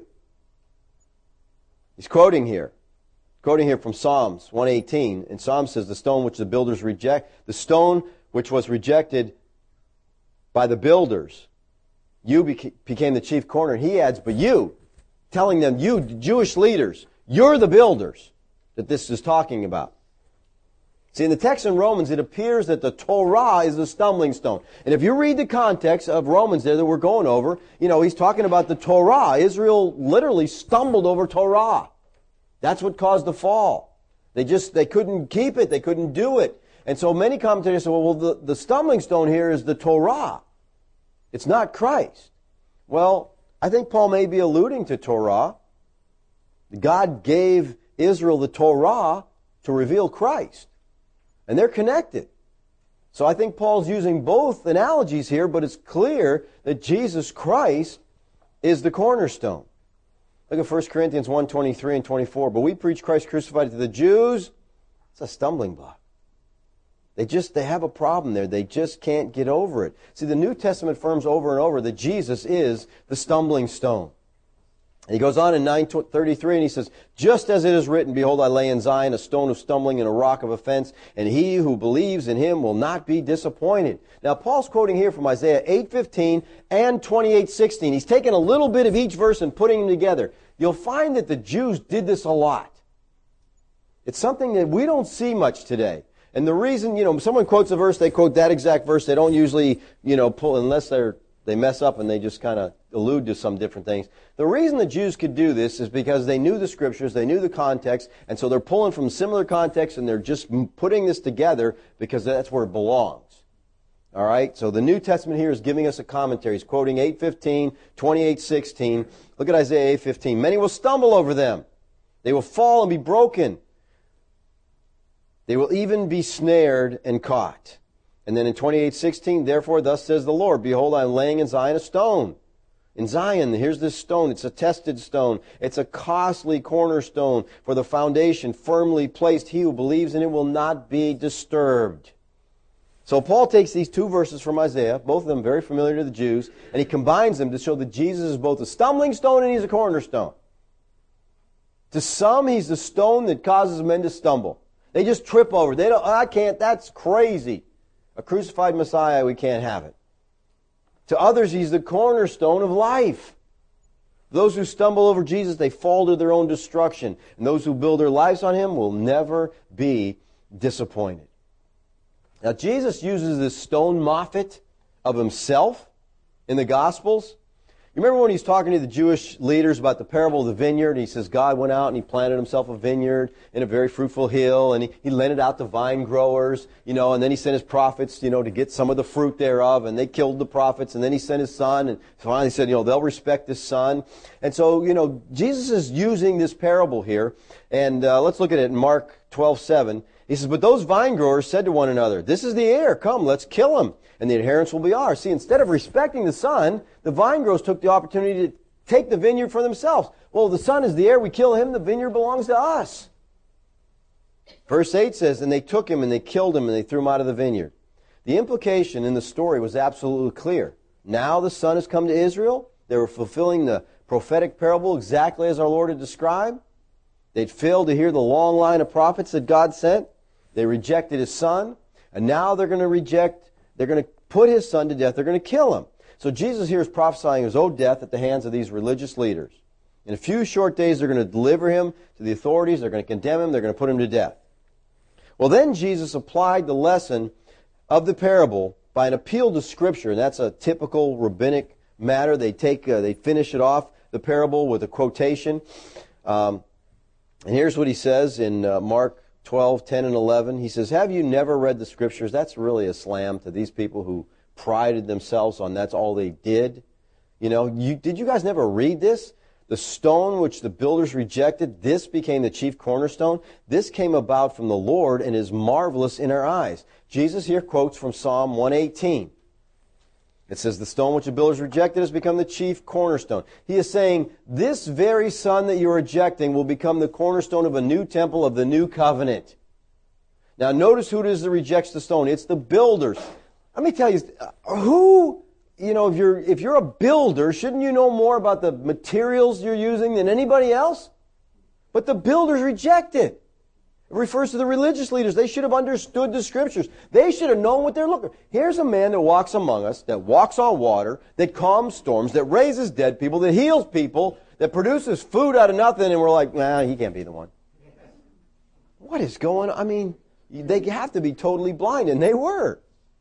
He's quoting here. Quoting here from Psalms one eighteen. And Psalm says, the stone which the builders reject, the stone which was rejected by the builders, you beca- became the chief corner. He adds, but you, telling them, you Jewish leaders, you're the builders that this is talking about. See, in the text in Romans, it appears that the Torah is the stumbling stone. And if you read the context of Romans there that we're going over, you know, he's talking about the Torah. Israel literally stumbled over Torah. That's what caused the fall. They just, they couldn't keep it. They couldn't do it. And so many commentators say, well, well the, the stumbling stone here is the Torah. It's not Christ. Well, I think Paul may be alluding to Torah. God gave Israel the Torah to reveal Christ. And they're connected. So I think Paul's using both analogies here, but it's clear that Jesus Christ is the cornerstone. Look at First Corinthians one, twenty-three and twenty-four. But we preach Christ crucified to the Jews. It's a stumbling block. They just, they have a problem there. They just can't get over it. See, the New Testament affirms over and over that Jesus is the stumbling stone. And he goes on in nine thirty-three and he says, just as it is written, behold, I lay in Zion a stone of stumbling and a rock of offense, and he who believes in him will not be disappointed. Now, Paul's quoting here from Isaiah eight fifteen and twenty-eight sixteen. He's taken a little bit of each verse and putting them together. You'll find that the Jews did this a lot. It's something that we don't see much today. And the reason, you know, someone quotes a verse, they quote that exact verse. They don't usually, you know, pull, unless they're, they mess up and they just kind of allude to some different things. The reason the Jews could do this is because they knew the Scriptures, they knew the context, and so they're pulling from similar contexts and they're just putting this together because that's where it belongs. All right? So the New Testament here is giving us a commentary. He's quoting eight fifteen, twenty-eight sixteen. Look at Isaiah eight fifteen. Many will stumble over them. They will fall and be broken. They will even be snared and caught. And then in twenty-eight sixteen, therefore thus says the Lord, behold, I am laying in Zion a stone. In Zion, here's this stone. It's a tested stone. It's a costly cornerstone for the foundation, firmly placed. He who believes in it will not be disturbed. So Paul takes these two verses from Isaiah, both of them very familiar to the Jews, and he combines them to show that Jesus is both a stumbling stone and he's a cornerstone. To some, he's the stone that causes men to stumble. They just trip over. They don't, I can't, that's crazy. A crucified Messiah, we can't have it. To others, he's the cornerstone of life. Those who stumble over Jesus, they fall to their own destruction. And those who build their lives on him will never be disappointed. Now, Jesus uses this stone moffat of himself in the Gospels. You remember when he's talking to the Jewish leaders about the parable of the vineyard, and he says God went out and he planted himself a vineyard in a very fruitful hill, and he, he lent it out to vine growers, you know, and then he sent his prophets, you know, to get some of the fruit thereof, and they killed the prophets, and then he sent his son, and finally he said, you know, they'll respect his son. And so, you know, Jesus is using this parable here, and uh, let's look at it in Mark twelve seven. He says, but those vine growers said to one another, this is the heir, come, let's kill him, and the inheritance will be ours. See, instead of respecting the son, the vine growers took the opportunity to take the vineyard for themselves. Well, the son is the heir, we kill him, the vineyard belongs to us. Verse eight says, and they took him and they killed him and they threw him out of the vineyard. The implication in the story was absolutely clear. Now the son has come to Israel. They were fulfilling the prophetic parable exactly as our Lord had described. They'd failed to hear the long line of prophets that God sent. They rejected his son, and now they're going to reject, they're going to put his son to death. They're going to kill him. So Jesus here is prophesying his own death at the hands of these religious leaders. In a few short days, they're going to deliver him to the authorities. They're going to condemn him. They're going to put him to death. Well, then Jesus applied the lesson of the parable by an appeal to Scripture, and that's a typical rabbinic matter. They take, uh, they finish it off, the parable, with a quotation. Um, and here's what he says in uh, Mark twelve, ten, and eleven. He says, have you never read the Scriptures? That's really a slam to these people who prided themselves on that's all they did. You know, you, did you guys never read this? The stone which the builders rejected, this became the chief cornerstone. This came about from the Lord and is marvelous in our eyes. Jesus here quotes from Psalm one eighteen. It says, the stone which the builders rejected has become the chief cornerstone. He is saying, this very son that you're rejecting will become the cornerstone of a new temple of the new covenant. Now notice who it is that rejects the stone. It's the builders. Let me tell you, who, you know, if you're, if you're a builder, shouldn't you know more about the materials you're using than anybody else? But the builders reject it. It refers to the religious leaders. They should have understood the Scriptures. They should have known what they're looking for. Here's a man that walks among us, that walks on water, that calms storms, that raises dead people, that heals people, that produces food out of nothing, and we're like, nah, he can't be the one. What is going on? I mean, they have to be totally blind, and they were.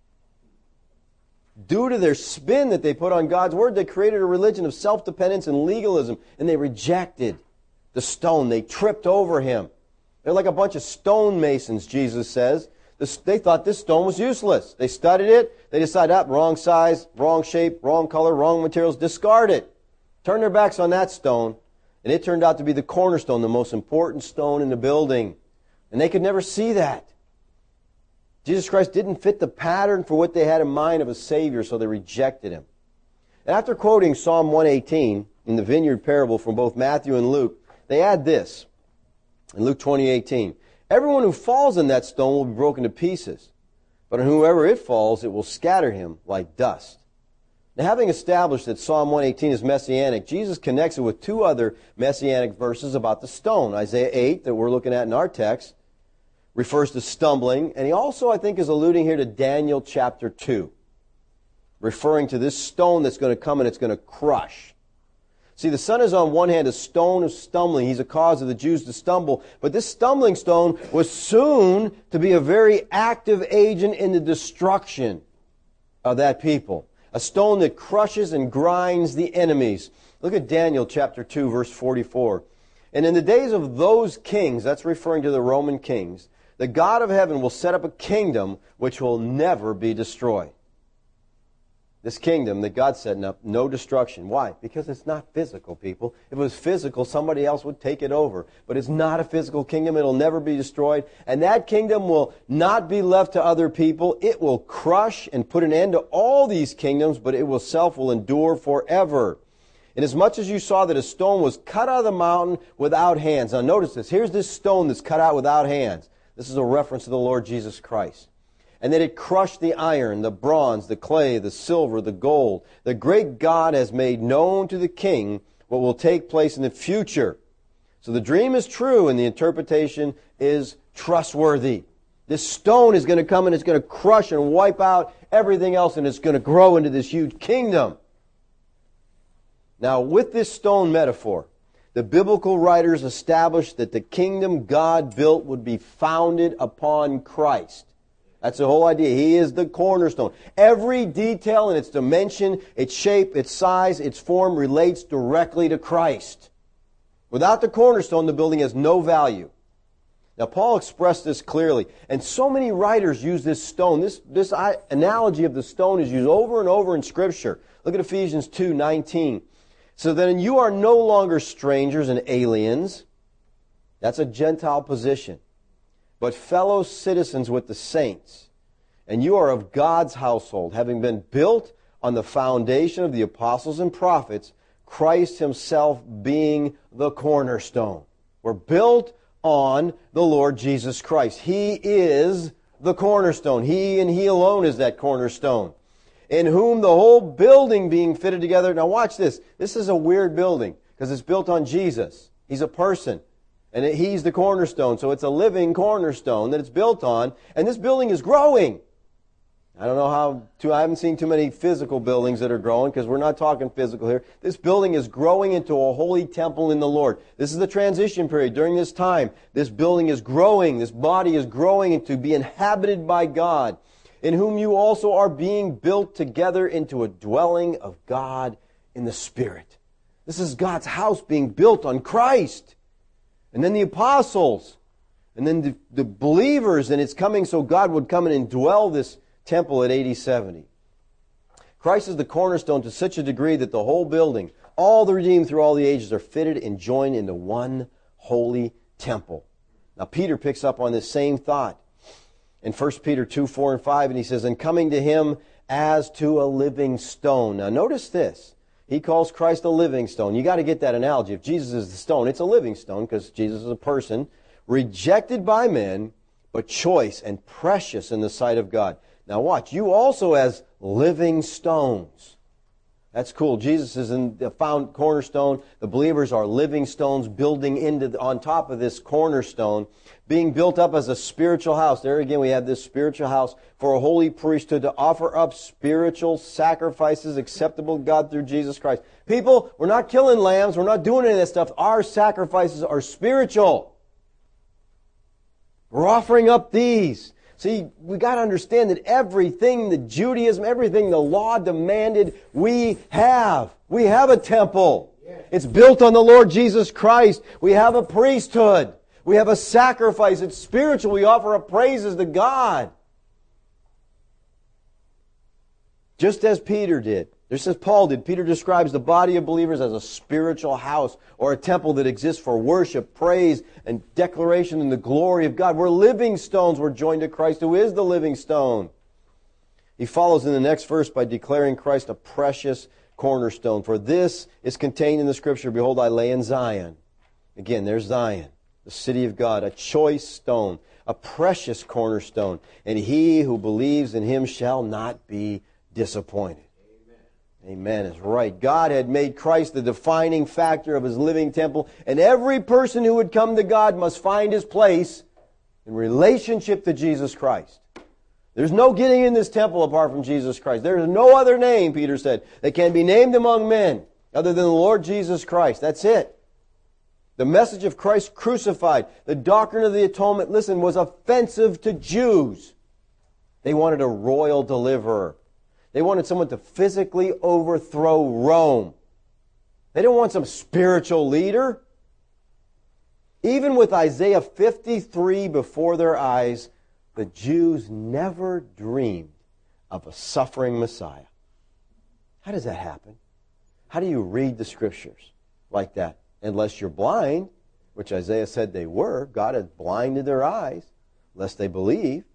Due to their spin that they put on God's Word, they created a religion of self-dependence and legalism, and they rejected the stone. They tripped over him. They're like a bunch of stonemasons, Jesus says. This, they thought this stone was useless. They studied it. They decided, ah, wrong size, wrong shape, wrong color, wrong materials. Discard it. Turn their backs on that stone. And it turned out to be the cornerstone, the most important stone in the building. And they could never see that. Jesus Christ didn't fit the pattern for what they had in mind of a Savior, so they rejected Him. And after quoting Psalm one eighteen in the vineyard parable from both Matthew and Luke, they add this in Luke twenty eighteen. Everyone who falls in that stone will be broken to pieces, but on whoever it falls, it will scatter him like dust. Now, having established that Psalm one eighteen is messianic, Jesus connects it with two other messianic verses about the stone. Isaiah eight, that we're looking at in our text, refers to stumbling, and he also, I think, is alluding here to Daniel chapter two, referring to this stone that's going to come and it's going to crush. See, the Son is on one hand a stone of stumbling. He's a cause of the Jews to stumble. But this stumbling stone was soon to be a very active agent in the destruction of that people. A stone that crushes and grinds the enemies. Look at Daniel chapter two, verse forty-four. And in the days of those kings, that's referring to the Roman kings, the God of heaven will set up a kingdom which will never be destroyed. This kingdom that God's setting up, no destruction. Why? Because it's not physical, people. If it was physical, somebody else would take it over. But it's not a physical kingdom. It'll never be destroyed. And that kingdom will not be left to other people. It will crush and put an end to all these kingdoms, but it will self will endure forever. Inasmuch as you saw that a stone was cut out of the mountain without hands. Now notice this. Here's this stone that's cut out without hands. This is a reference to the Lord Jesus Christ. And that it crushed the iron, the bronze, the clay, the silver, the gold. The great God has made known to the king what will take place in the future. So the dream is true and the interpretation is trustworthy. This stone is going to come and it's going to crush and wipe out everything else, and it's going to grow into this huge kingdom. Now, with this stone metaphor, the biblical writers established that the kingdom God built would be founded upon Christ. That's the whole idea. He is the cornerstone. Every detail in its dimension, its shape, its size, its form relates directly to Christ. Without the cornerstone, the building has no value. Now, Paul expressed this clearly, and so many writers use this stone. This, this analogy of the stone is used over and over in Scripture. Look at Ephesians two nineteen. So then you are no longer strangers and aliens. That's a Gentile position. But fellow citizens with the saints. And you are of God's household, having been built on the foundation of the apostles and prophets, Christ Himself being the cornerstone. We're built on the Lord Jesus Christ. He is the cornerstone. He and He alone is that cornerstone. In whom the whole building being fitted together. Now watch this. This is a weird building because it's built on Jesus. He's a person. And He's the cornerstone. So it's a living cornerstone that it's built on. And this building is growing. I don't know how, too, I haven't seen too many physical buildings that are growing because we're not talking physical here. This building is growing into a holy temple in the Lord. This is the transition period. During this time, this building is growing. This body is growing to be inhabited by God, in whom you also are being built together into a dwelling of God in the Spirit. This is God's house being built on Christ. And then the apostles, and then the, the believers, and it's coming so God would come and indwell this temple at A D seventy. Christ is the cornerstone to such a degree that the whole building, all the redeemed through all the ages, are fitted and joined into one holy temple. Now Peter picks up on this same thought in First Peter two, four, and five, and he says, and coming to Him as to a living stone. Now notice this. He calls Christ a living stone. You got to get that analogy. If Jesus is the stone, it's a living stone because Jesus is a person, rejected by men, but choice and precious in the sight of God. Now watch, you also as living stones. That's cool. Jesus is in the found cornerstone. The believers are living stones building into the, on top of this cornerstone, being built up as a spiritual house. There again we have this spiritual house for a holy priesthood to offer up spiritual sacrifices acceptable to God through Jesus Christ. People, we're not killing lambs. We're not doing any of that stuff. Our sacrifices are spiritual. We're offering up these. See, we got to understand that everything that Judaism, everything the law demanded, we have. We have a temple. It's built on the Lord Jesus Christ. We have a priesthood. We have a sacrifice. It's spiritual. We offer up praises to God. Just as Peter did. Just as Paul did. Peter describes the body of believers as a spiritual house or a temple that exists for worship, praise, and declaration in the glory of God. We're living stones. We're joined to Christ, who is the living stone. He follows in the next verse by declaring Christ a precious cornerstone. For this is contained in the Scripture, behold, I lay in Zion. Again, there's Zion, the city of God, a choice stone, a precious cornerstone. And he who believes in Him shall not be disappointed. Amen. Amen is right. God had made Christ the defining factor of His living temple, and every person who would come to God must find his place in relationship to Jesus Christ. There's no getting in this temple apart from Jesus Christ. There is no other name, Peter said, that can be named among men other than the Lord Jesus Christ. That's it. The message of Christ crucified, the doctrine of the atonement, listen, was offensive to Jews. They wanted a royal deliverer. They wanted someone to physically overthrow Rome. They didn't want some spiritual leader. Even with Isaiah fifty-three before their eyes, the Jews never dreamed of a suffering Messiah. How does that happen? How do you read the Scriptures like that? Unless you're blind, which Isaiah said they were. God had blinded their eyes, lest they believe.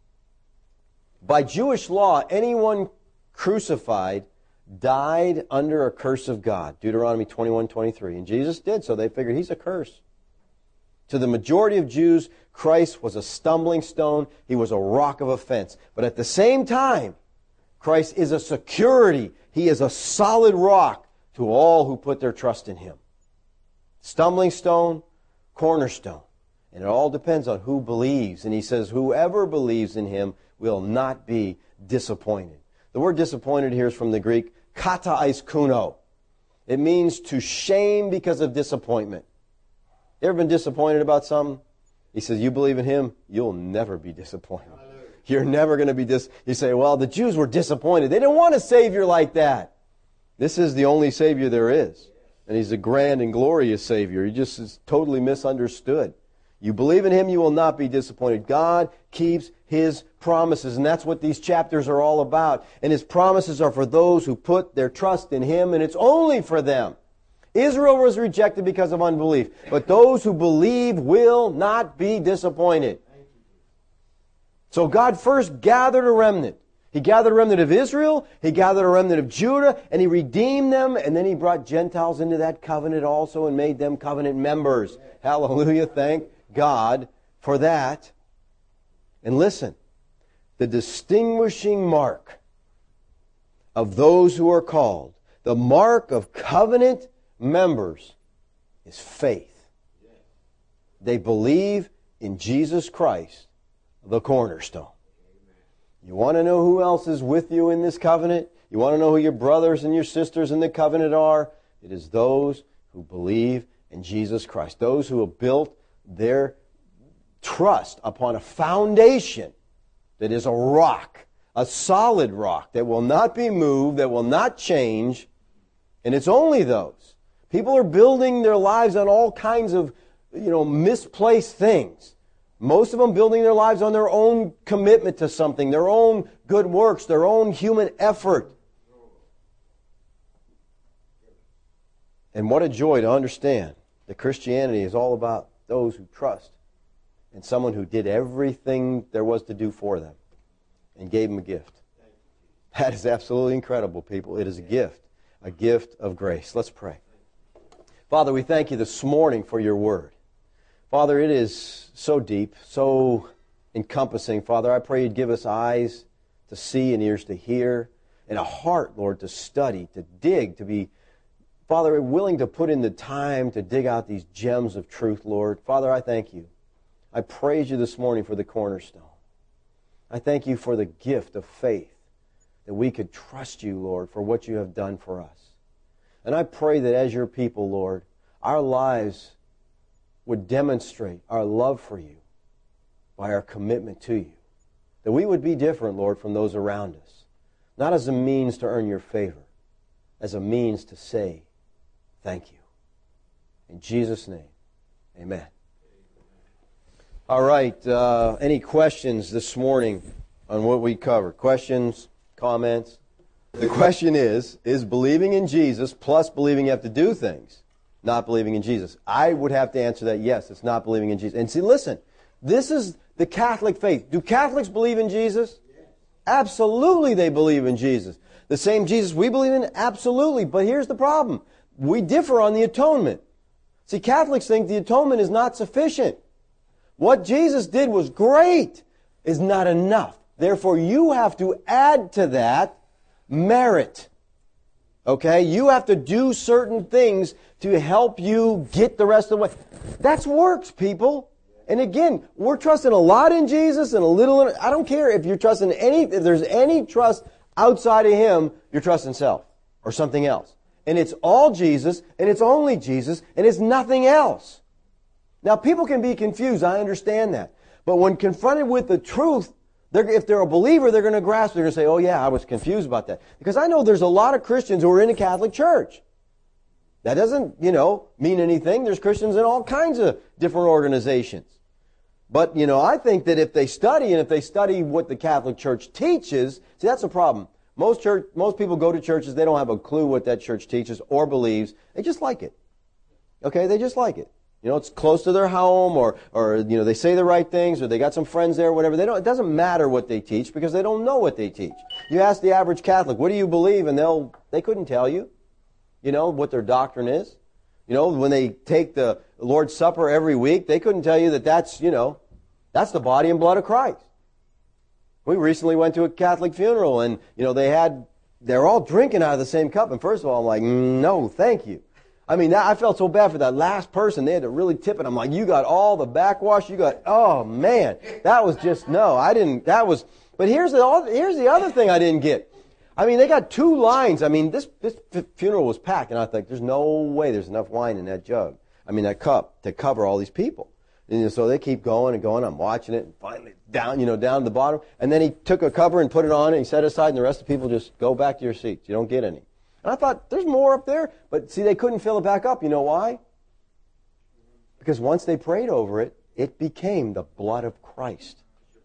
By Jewish law, anyone crucified died under a curse of God. Deuteronomy twenty-one twenty-three. And Jesus did, so they figured He's a curse. To the majority of Jews, Christ was a stumbling stone. He was a rock of offense. But at the same time, Christ is a security. He is a solid rock to all who put their trust in Him. Stumbling stone, cornerstone. And it all depends on who believes. And He says, whoever believes in Him will not be disappointed. The word disappointed here is from the Greek kata kuno. It means to shame because of disappointment. You ever been disappointed about something? He says, you believe in Him, you'll never be disappointed. Hallelujah. You're never going to be dis... You say, well, the Jews were disappointed. They didn't want a Savior like that. This is the only Savior there is. And He's a grand and glorious Savior. He just is totally misunderstood. You believe in Him, you will not be disappointed. God keeps His promises, and that's what these chapters are all about. And His promises are for those who put their trust in Him, and it's only for them. Israel was rejected because of unbelief, but those who believe will not be disappointed. So God first gathered a remnant. He gathered a remnant of Israel, He gathered a remnant of Judah, and He redeemed them, and then He brought Gentiles into that covenant also and made them covenant members. Hallelujah, thank God for that. And listen, the distinguishing mark of those who are called, the mark of covenant members, is faith. They believe in Jesus Christ, the cornerstone. You want to know who else is with you in this covenant? You want to know who your brothers and your sisters in the covenant are? It is those who believe in Jesus Christ. Those who have built their trust upon a foundation that is a rock, a solid rock that will not be moved, that will not change. And it's only those. People are building their lives on all kinds of, you know, misplaced things. Most of them building their lives on their own commitment to something, their own good works, their own human effort. And what a joy to understand that Christianity is all about those who trust in someone who did everything there was to do for them and gave them a gift. That is absolutely incredible, people. It is a gift, a gift of grace. Let's pray. Father, we thank You this morning for Your word. Father, it is so deep, so encompassing. Father, I pray You'd give us eyes to see and ears to hear and a heart, Lord, to study, to dig, to be, Father, willing to put in the time to dig out these gems of truth, Lord. Father, I thank You. I praise You this morning for the cornerstone. I thank You for the gift of faith, that we could trust You, Lord, for what You have done for us. And I pray that as Your people, Lord, our lives would demonstrate our love for You by our commitment to You. That we would be different, Lord, from those around us. Not as a means to earn Your favor, as a means to say Thank you. In Jesus' name, amen. All right, uh, any questions this morning on what we covered? Questions, comments? The question is, is believing in Jesus plus believing you have to do things not believing in Jesus? I would have to answer that yes, it's not believing in Jesus. And see, listen, this is the Catholic faith. Do Catholics believe in Jesus? Yes. Absolutely they believe in Jesus. The same Jesus we believe in? Absolutely. But here's the problem. We differ on the atonement. See, Catholics think the atonement is not sufficient. What Jesus did was great, is not enough. Therefore, you have to add to that merit. Okay? You have to do certain things to help you get the rest of the way. That's works, people. And again, we're trusting a lot in Jesus and a little in, I don't care if you're trusting any, if there's any trust outside of Him, you're trusting self or something else. And it's all Jesus, and it's only Jesus, and it's nothing else. Now, people can be confused. I understand that. But when confronted with the truth, they're, if they're a believer, they're going to grasp. They're going to say, oh, yeah, I was confused about that. Because I know there's a lot of Christians who are in the Catholic Church. That doesn't, you know, mean anything. There's Christians in all kinds of different organizations. But, you know, I think that if they study, and if they study what the Catholic Church teaches, see, that's a problem. Most church, most people go to churches, they don't have a clue what that church teaches or believes. They just like it. Okay, they just like it. You know, it's close to their home, or, or you know, they say the right things, or they got some friends there, or whatever. They don't. It doesn't matter what they teach because they don't know what they teach. You ask the average Catholic, what do you believe? And they'll, they couldn't tell you, you know, what their doctrine is. You know, when they take the Lord's Supper every week, they couldn't tell you that that's, you know, that's the body and blood of Christ. We recently went to a Catholic funeral, and, you know, they had, they're all drinking out of the same cup. And first of all, I'm like, no, thank you. I mean, I felt so bad for that last person. They had to really tip it. I'm like, you got all the backwash. You got, oh, man. That was just, no, I didn't, that was, but here's the, here's the other thing I didn't get. I mean, they got two lines. I mean, this, this funeral was packed, and I think there's no way there's enough wine in that jug. I mean, that cup to cover all these people. And so they keep going and going. I'm watching it, and finally down, you know, down to the bottom. And then he took a cover and put it on, and he set it aside, and the rest of the people just go back to your seats. You don't get any. And I thought, there's more up there. But see, they couldn't fill it back up. You know why? Because once they prayed over it, it became the blood of Christ.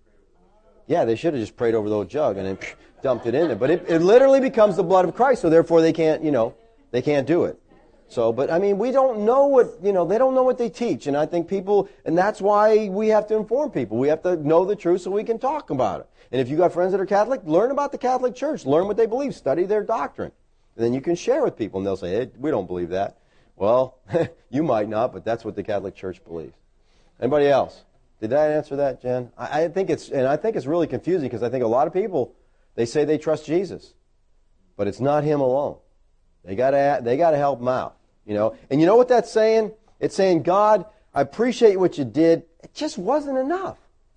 Yeah, they should have just prayed over the old jug and then dumped it in there. But it, it literally becomes the blood of Christ, so therefore they can't, you know, they can't do it. So, but I mean, we don't know what, you know, they don't know what they teach. And I think people, and that's why we have to inform people. We have to know the truth so we can talk about it. And if you got friends that are Catholic, learn about the Catholic Church. Learn what they believe. Study their doctrine. And then you can share with people, and they'll say, hey, we don't believe that. Well, you might not, but that's what the Catholic Church believes. Anybody else? Did that answer that, Jen? I, I think it's, and I think it's really confusing because I think a lot of people, they say they trust Jesus, but it's not Him alone. They gotta, they gotta help Him out, you know. And you know what that's saying? It's saying, God, I appreciate what you did. It just wasn't enough.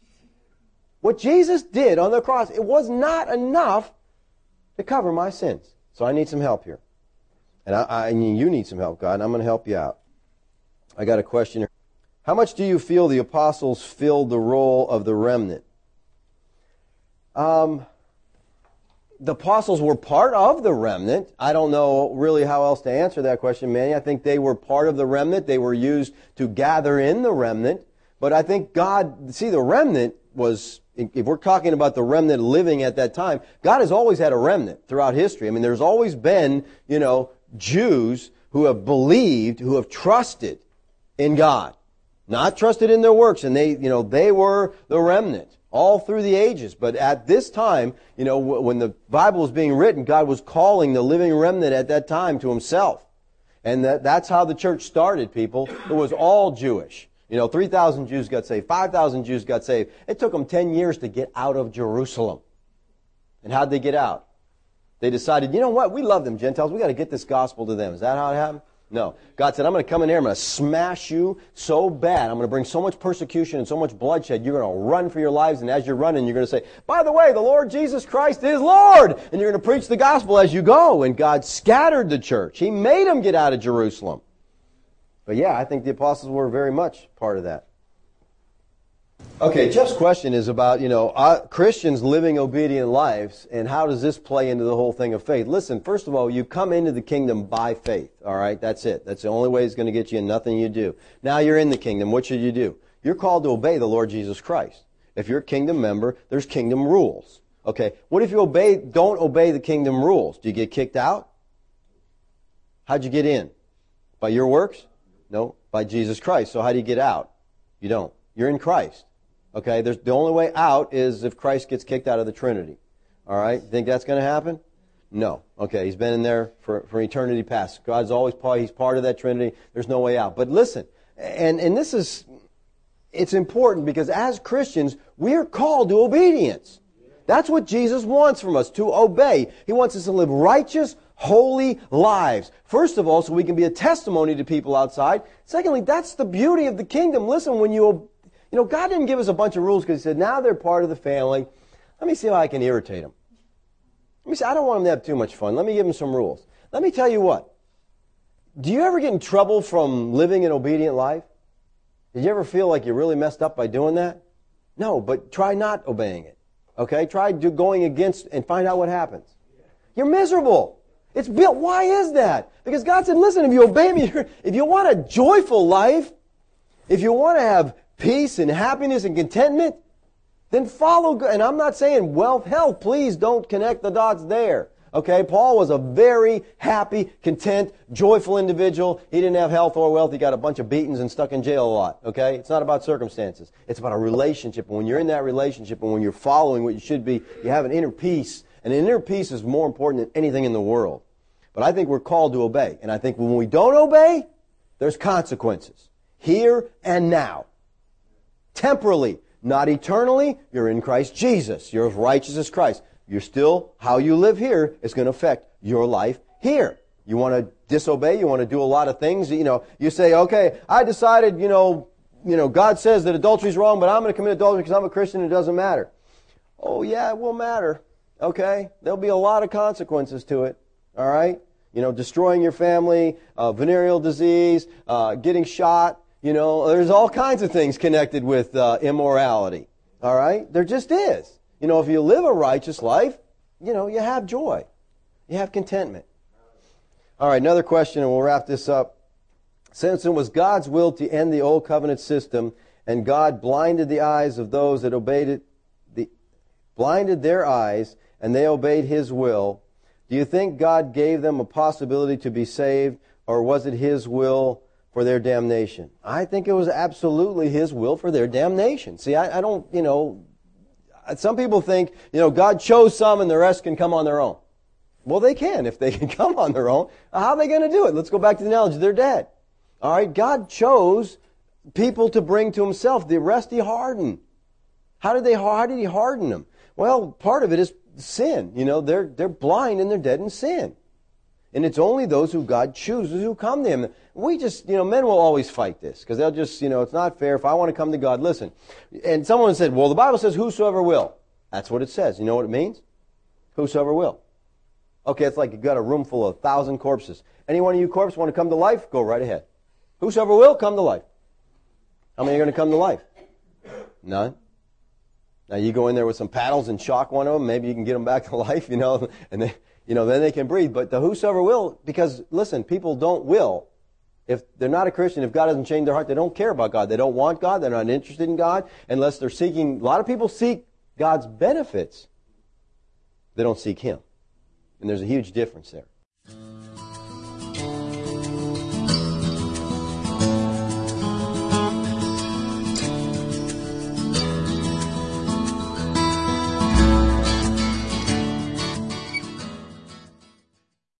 What Jesus did on the cross, it was not enough to cover my sins. So I need some help here. And I, I, you need some help, God, and I'm going to help you out. I got a question here. How much do you feel the apostles filled the role of the remnant? Um, the apostles were part of the remnant. I don't know really how else to answer that question, Manny. I think they were part of the remnant. They were used to gather in the remnant. But I think God, see, the remnant was, if we're talking about the remnant living at that time, God has always had a remnant throughout history. I mean, there's always been, you know, Jews who have believed, who have trusted in God. Not trusted in their works. And they, you know, they were the remnant all through the ages. But at this time, you know, when the Bible was being written, God was calling the living remnant at that time to Himself. And that, that's how the church started, people. It was all Jewish. You know, three thousand Jews got saved, five thousand Jews got saved. It took them ten years to get out of Jerusalem. And how'd they get out? They decided, you know what, we love them Gentiles, we got to get this gospel to them. Is that how it happened? No. God said, I'm going to come in here, I'm going to smash you so bad, I'm going to bring so much persecution and so much bloodshed, you're going to run for your lives, and as you're running, you're going to say, by the way, the Lord Jesus Christ is Lord! And you're going to preach the gospel as you go. And God scattered the church. He made them get out of Jerusalem. But yeah, I think the apostles were very much part of that. Okay, Jeff's question is about, you know, uh, Christians living obedient lives, and how does this play into the whole thing of faith? Listen, first of all, you come into the kingdom by faith, all right? That's it. That's the only way it's going to get you, and nothing you do. Now you're in the kingdom. What should you do? You're called to obey the Lord Jesus Christ. If you're a kingdom member, there's kingdom rules. Okay, what if you obey, don't obey the kingdom rules? Do you get kicked out? How'd you get in? By your works? No, by Jesus Christ. So how do you get out? You don't. You're in Christ. Okay, there's, the only way out is if Christ gets kicked out of the Trinity. All right, think that's going to happen? No. Okay, he's been in there for, for eternity past. God's always part, he's part of that Trinity. There's no way out. But listen, and, and this is, it's important because as Christians, we are called to obedience. That's what Jesus wants from us, to obey. He wants us to live righteous, holy lives. First of all, so we can be a testimony to people outside. Secondly, that's the beauty of the kingdom. Listen, when you You know, God didn't give us a bunch of rules because He said, now they're part of the family. Let me see how I can irritate them. Let me see, I don't want them to have too much fun. Let me give them some rules. Let me tell you what. Do you ever get in trouble from living an obedient life? Did you ever feel like you really messed up by doing that? No, but try not obeying it. Okay? Try do, going against and find out what happens. You're miserable. It's built. Why is that? Because God said, listen, if you obey me, if you want a joyful life, if you want to have peace and happiness and contentment, then follow God. And I'm not saying wealth, health. Please don't connect the dots there. Okay, Paul was a very happy, content, joyful individual. He didn't have health or wealth. He got a bunch of beatings and stuck in jail a lot. Okay, it's not about circumstances. It's about a relationship. And when you're in that relationship and when you're following what you should be, you have an inner peace. And an inner peace is more important than anything in the world. But I think we're called to obey. And I think when we don't obey, there's consequences. Here and now. Temporally, not eternally. You're in Christ Jesus. You're as righteous as Christ. You're still, how you live here is going to affect your life here. You want to disobey, you want to do a lot of things. You know, you say, okay, I decided, you know, you know, God says that adultery is wrong, but I'm going to commit adultery because I'm a Christian and it doesn't matter. Oh, yeah, it will matter. Okay? There'll be a lot of consequences to it. All right? You know, destroying your family, uh, venereal disease, uh, getting shot. You know, there's all kinds of things connected with uh, immorality. All right? There just is. You know, if you live a righteous life, you know, you have joy. You have contentment. All right, another question, and we'll wrap this up. Since it was God's will to end the old covenant system, and God blinded the eyes of those that obeyed it, the, blinded their eyes, and they obeyed His will, do you think God gave them a possibility to be saved, or was it His will for their damnation? I think it was absolutely His will for their damnation. See, I, I don't, you know, some people think, you know, God chose some and the rest can come on their own. Well, they can if they can come on their own. How are they going to do it? Let's go back to the analogy. They're dead. All right, God chose people to bring to Himself. The rest He hardened. How did they? How did He harden them? Well, part of it is sin. You know, they're they're blind and they're dead in sin. And it's only those who God chooses who come to Him. We just, you know, men will always fight this because they'll just, you know, it's not fair. If I want to come to God, listen. And someone said, well, the Bible says whosoever will. That's what it says. You know what it means? Whosoever will. Okay, it's like you've got a room full of a thousand corpses. Any one of you corpses want to come to life? Go right ahead. Whosoever will, come to life. How many are going to come to life? None. Now you go in there with some paddles and shock one of them. Maybe you can get them back to life, you know, and they, you know, then they can breathe. But the whosoever will, because listen, people don't will. If they're not a Christian, if God hasn't changed their heart, they don't care about God. They don't want God. They're not interested in God unless they're seeking. A lot of people seek God's benefits. They don't seek Him. And there's a huge difference there.